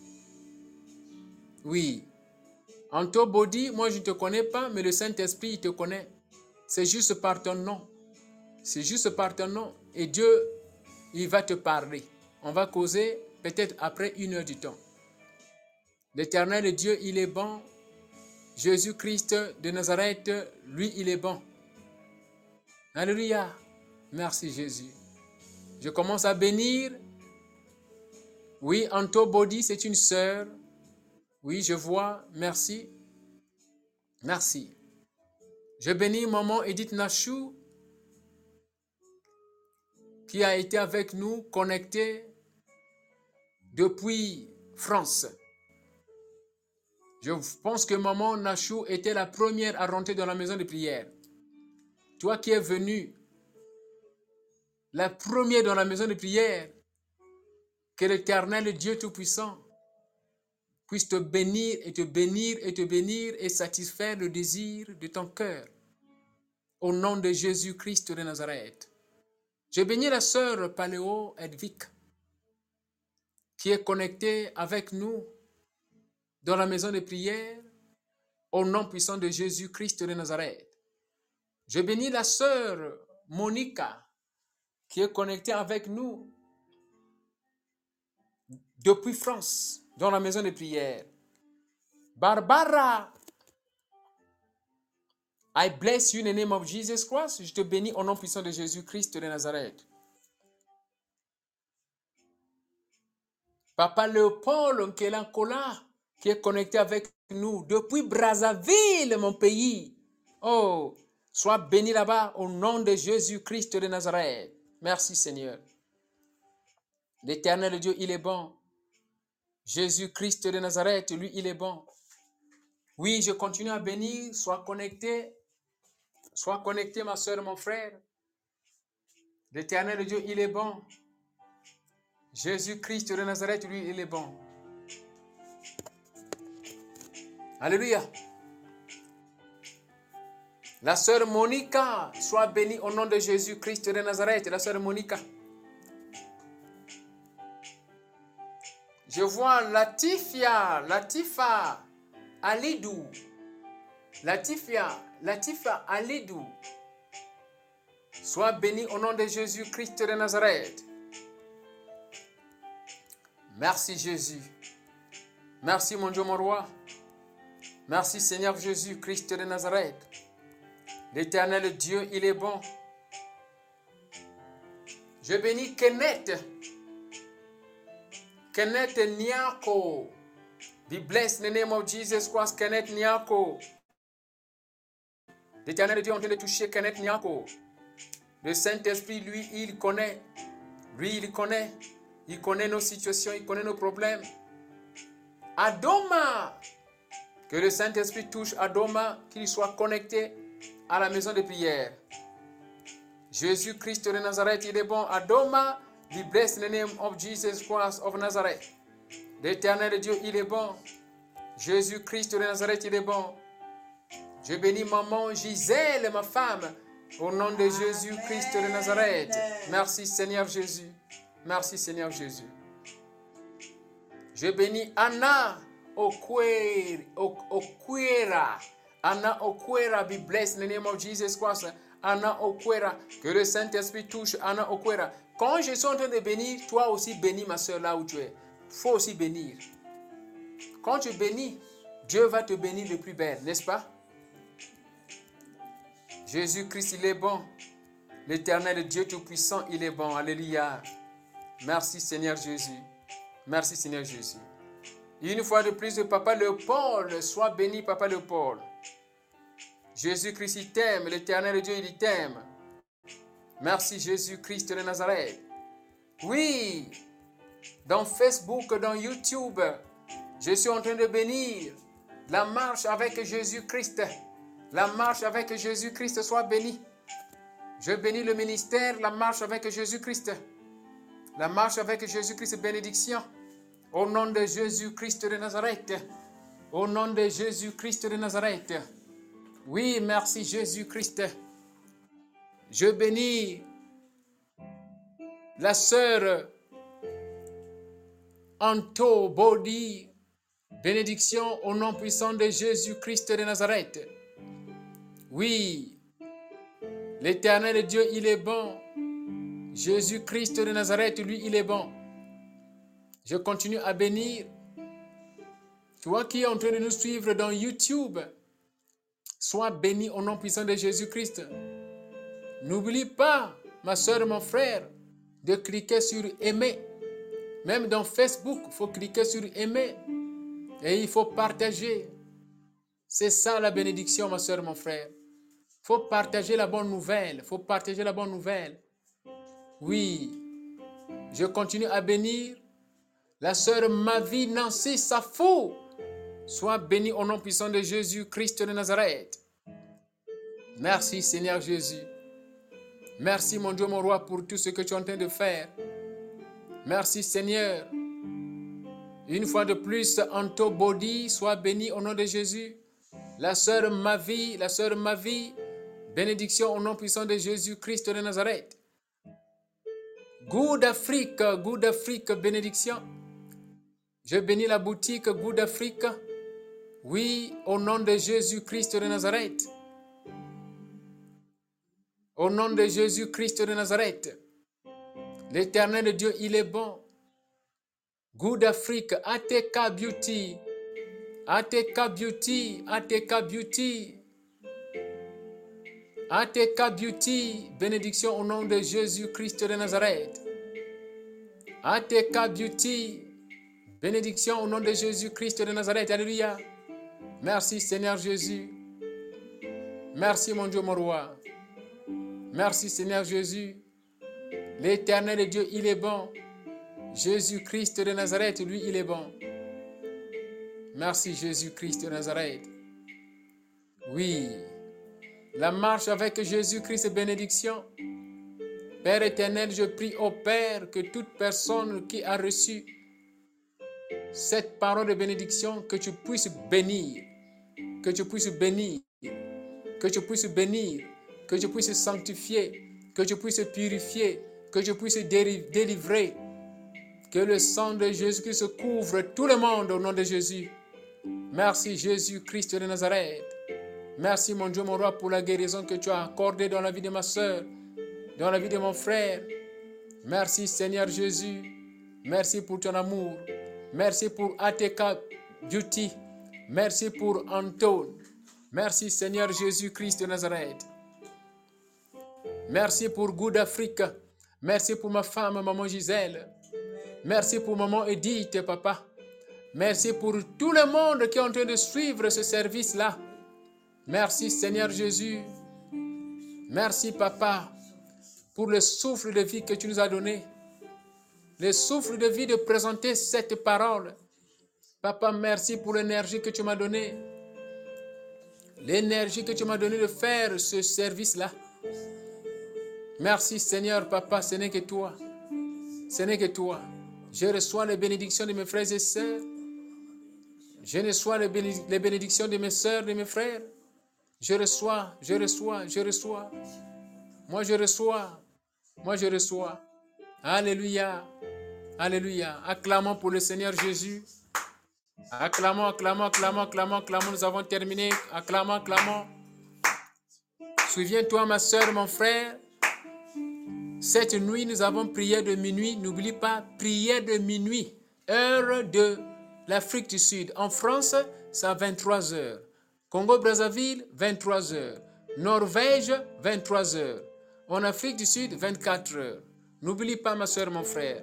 Oui. Anto Body, moi, je ne te connais pas, mais le Saint-Esprit, il te connaît. C'est juste par ton nom. C'est juste par ton nom. Et Dieu, il va te parler. On va causer peut-être après 1 heure du temps. L'Éternel Dieu, il est bon. Jésus-Christ de Nazareth, lui, il est bon. Alléluia. Merci Jésus. Je commence à bénir. Oui, Anto Body, c'est une sœur. Oui, je vois. Merci. Merci. Je bénis maman Edith Nachou, qui a été avec nous, connectée depuis France. Je pense que maman Nachou était la première à rentrer dans la maison de prière. Toi qui es venu, la première dans la maison de prière, que l'Éternel Dieu Tout-Puissant puisse te bénir et te bénir et te bénir et satisfaire le désir de ton cœur. Au nom de Jésus-Christ de Nazareth. Je bénis la sœur Paléo Edvic qui est connectée avec nous dans la maison de prière au nom puissant de Jésus-Christ de Nazareth. Je bénis la sœur Monica qui est connectée avec nous depuis France dans la maison de prière. Barbara, I bless you in the name of Jesus Christ. Je te bénis au nom puissant de Jésus-Christ de Nazareth. Papa Léopold Nkelankola, qui est connecté avec nous depuis Brazzaville, mon pays. Oh, sois béni là-bas au nom de Jésus-Christ de Nazareth. Merci Seigneur. L'Éternel Dieu, il est bon. Jésus-Christ de Nazareth, lui, il est bon. Oui, je continue à bénir. Sois connecté. Sois connecté, ma soeur, mon frère. L'Éternel Dieu, il est bon. Jésus-Christ de Nazareth, lui, il est bon. Alléluia. La sœur Monica, sois bénie au nom de Jésus-Christ de Nazareth. La sœur Monica. Je vois Latifa Alidou. Latifa Alidou. Sois béni au nom de Jésus-Christ de Nazareth. Merci Jésus. Merci mon Dieu, mon roi. Merci Seigneur Jésus-Christ de Nazareth. L'Éternel Dieu, il est bon. Je bénis Kenneth. Kenneth Nyako. Be blessed in the name of Jesus Christ, Kenneth Nyako. L'Éternel Dieu est en train de toucher Kenneth Nyako. Le Saint-Esprit, lui, il connaît. Lui, il connaît. Il connaît nos situations, il connaît nos problèmes. Adoma. Que le Saint-Esprit touche Adoma, qu'il soit connecté à la maison de prière. Jésus-Christ de Nazareth, il est bon. Adoma, be blessed in the name of Jesus Christ of Nazareth. L'Éternel Dieu, il est bon. Jésus-Christ de Nazareth, il est bon. Je bénis maman Gisèle, ma femme, au nom de Jésus-Christ de Nazareth. Merci Seigneur Jésus. Merci Seigneur Jésus. Je bénis Anna Okwera. Anna Okwera, be blessed in the name of Jesus Christ. Anna Okwera, que le Saint-Esprit touche Anna Okwera. Quand je suis en train de bénir, toi aussi bénis ma soeur là où tu es. Il faut aussi bénir. Quand tu bénis, Dieu va te bénir de plus belle, n'est-ce pas? Jésus-Christ, il est bon. L'Éternel Dieu Tout-Puissant, il est bon. Alléluia. Merci Seigneur Jésus. Merci Seigneur Jésus. Une fois de plus, Papa Léopold, sois béni Papa Léopold. Jésus-Christ, il t'aime. L'Éternel Dieu, il t'aime. Merci Jésus-Christ de Nazareth. Oui, dans Facebook, dans YouTube, je suis en train de bénir la marche avec Jésus-Christ. La marche avec Jésus-Christ soit bénie. Je bénis le ministère, la marche avec Jésus-Christ. La marche avec Jésus-Christ, bénédiction. Au nom de Jésus-Christ de Nazareth. Au nom de Jésus-Christ de Nazareth. Oui, merci Jésus-Christ. Je bénis la sœur Anto Bodi. Bénédiction au nom puissant de Jésus-Christ de Nazareth. Oui, l'Éternel Dieu, il est bon. Jésus-Christ de Nazareth, lui, il est bon. Je continue à bénir. Toi qui es en train de nous suivre dans YouTube, sois béni au nom puissant de Jésus-Christ. N'oublie pas, ma soeur, mon frère, de cliquer sur aimer. Même dans Facebook, il faut cliquer sur aimer. Et il faut partager. C'est ça la bénédiction, ma soeur, mon frère. Il faut partager la bonne nouvelle. Il faut partager la bonne nouvelle. Oui, je continue à bénir la sœur Mavi Nancy Safou. Sois béni au nom puissant de Jésus-Christ de Nazareth. Merci Seigneur Jésus. Merci mon Dieu, mon roi, pour tout ce que tu es en train de faire. Merci Seigneur. Une fois de plus, Anto Body, sois béni au nom de Jésus. La sœur Mavi, bénédiction au nom puissant de Jésus-Christ de Nazareth. Goût d'Afrique, bénédiction. Je bénis la boutique Goût d'Afrique. Oui, au nom de Jésus-Christ de Nazareth. Au nom de Jésus-Christ de Nazareth. L'Éternel Dieu, il est bon. Goût d'Afrique, ATK Beauty. ATK Beauty, ATK Beauty. ATK Beauty, bénédiction au nom de Jésus-Christ de Nazareth. ATK Beauty, bénédiction au nom de Jésus-Christ de Nazareth. Alléluia. Merci Seigneur Jésus. Merci mon Dieu, mon roi. Merci Seigneur Jésus. L'Éternel Dieu, il est bon. Jésus-Christ de Nazareth, lui, il est bon. Merci Jésus-Christ de Nazareth. Oui. La marche avec Jésus-Christ, bénédiction. Père éternel, je prie au Père que toute personne qui a reçu cette parole de bénédiction, que tu puisses bénir, que tu puisses bénir, que tu puisses bénir, que tu puisses sanctifier, que tu puisses purifier, que tu puisses délivrer, que le sang de Jésus-Christ couvre tout le monde au nom de Jésus. Merci Jésus-Christ de Nazareth. Merci mon Dieu, mon roi, pour la guérison que tu as accordée dans la vie de ma soeur, dans la vie de mon frère. Merci Seigneur Jésus. Merci pour ton amour. Merci pour ATK Beauty. Merci pour Anton. Merci Seigneur Jésus-Christ de Nazareth. Merci pour Goût d'Afrique. Merci pour ma femme, maman Gisèle. Merci pour maman Edith, papa. Merci pour tout le monde qui est en train de suivre ce service-là. Merci Seigneur Jésus. Merci papa pour le souffle de vie que tu nous as donné. Le souffle de vie de présenter cette parole. Papa, merci pour l'énergie que tu m'as donnée. L'énergie que tu m'as donnée de faire ce service-là. Merci Seigneur papa, ce n'est que toi. Ce n'est que toi. Je reçois les bénédictions de mes frères et sœurs. Je reçois les bénédictions de mes sœurs, de mes frères. Je reçois. Moi, je reçois. Alléluia. Alléluia. Acclamons pour le Seigneur Jésus. Acclamons. Nous avons terminé. Acclamons. Souviens-toi, ma sœur, mon frère. Cette nuit, nous avons prié de minuit. N'oublie pas, prière de minuit. Heure de l'Afrique du Sud. En France, c'est à 23 heures. Congo-Brazzaville, 23 heures. Norvège, 23 heures. En Afrique du Sud, 24 heures. N'oublie pas, ma soeur, mon frère.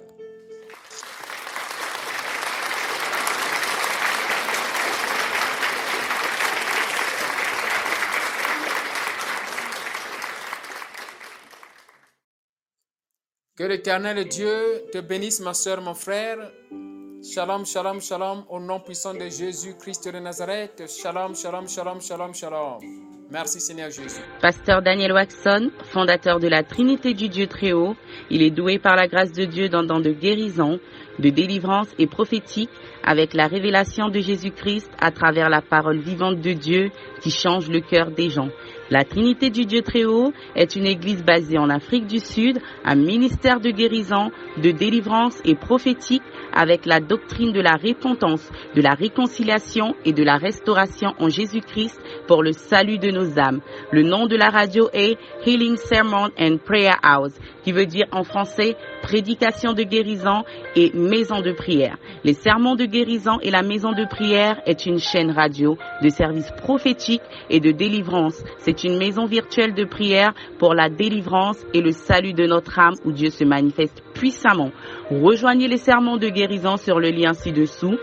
Que l'Éternel Dieu te bénisse, ma soeur, mon frère. Shalom, shalom, shalom, au nom puissant de Jésus-Christ de Nazareth. Shalom, shalom, shalom, shalom, shalom. Merci Seigneur Jésus. Pasteur Daniel Waxon, fondateur de la Trinité du Dieu Très-Haut, il est doué par la grâce de Dieu d'un don de guérison, de délivrance et prophétique avec la révélation de Jésus-Christ à travers la parole vivante de Dieu qui change le cœur des gens. La Trinité du Dieu Très-Haut est une église basée en Afrique du Sud, un ministère de guérison, de délivrance et prophétique avec la doctrine de la repentance, de la réconciliation et de la restauration en Jésus-Christ pour le salut de nos âmes. Le nom de la radio est Healing Sermon and Prayer House, qui veut dire en français prédication de guérison et maison de prière. Les sermons de guérison et la maison de prière est une chaîne radio de services prophétiques et de délivrance. C'est une maison virtuelle de prière pour la délivrance et le salut de notre âme où Dieu se manifeste puissamment. Rejoignez les sermons de guérison sur le lien ci-dessous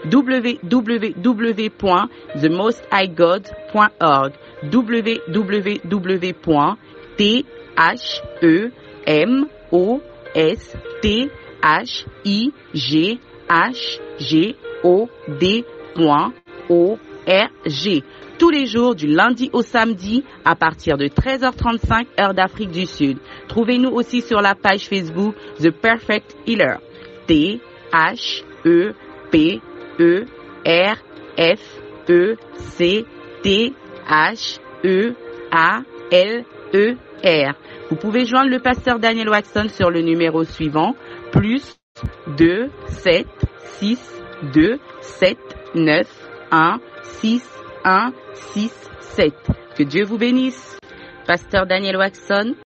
www.themosthighgod.org www.themosthighgod.org tous les jours du lundi au samedi à partir de 13h35 heure d'Afrique du Sud. Trouvez-nous aussi sur la page Facebook The Perfect Healer. THEPERFECTHEALER. Vous pouvez joindre le pasteur Daniel Waxon sur le numéro suivant, plus 2 7 6 2 7 9 1 6 1 6 7. Que Dieu vous bénisse. Pasteur Daniel Waxon,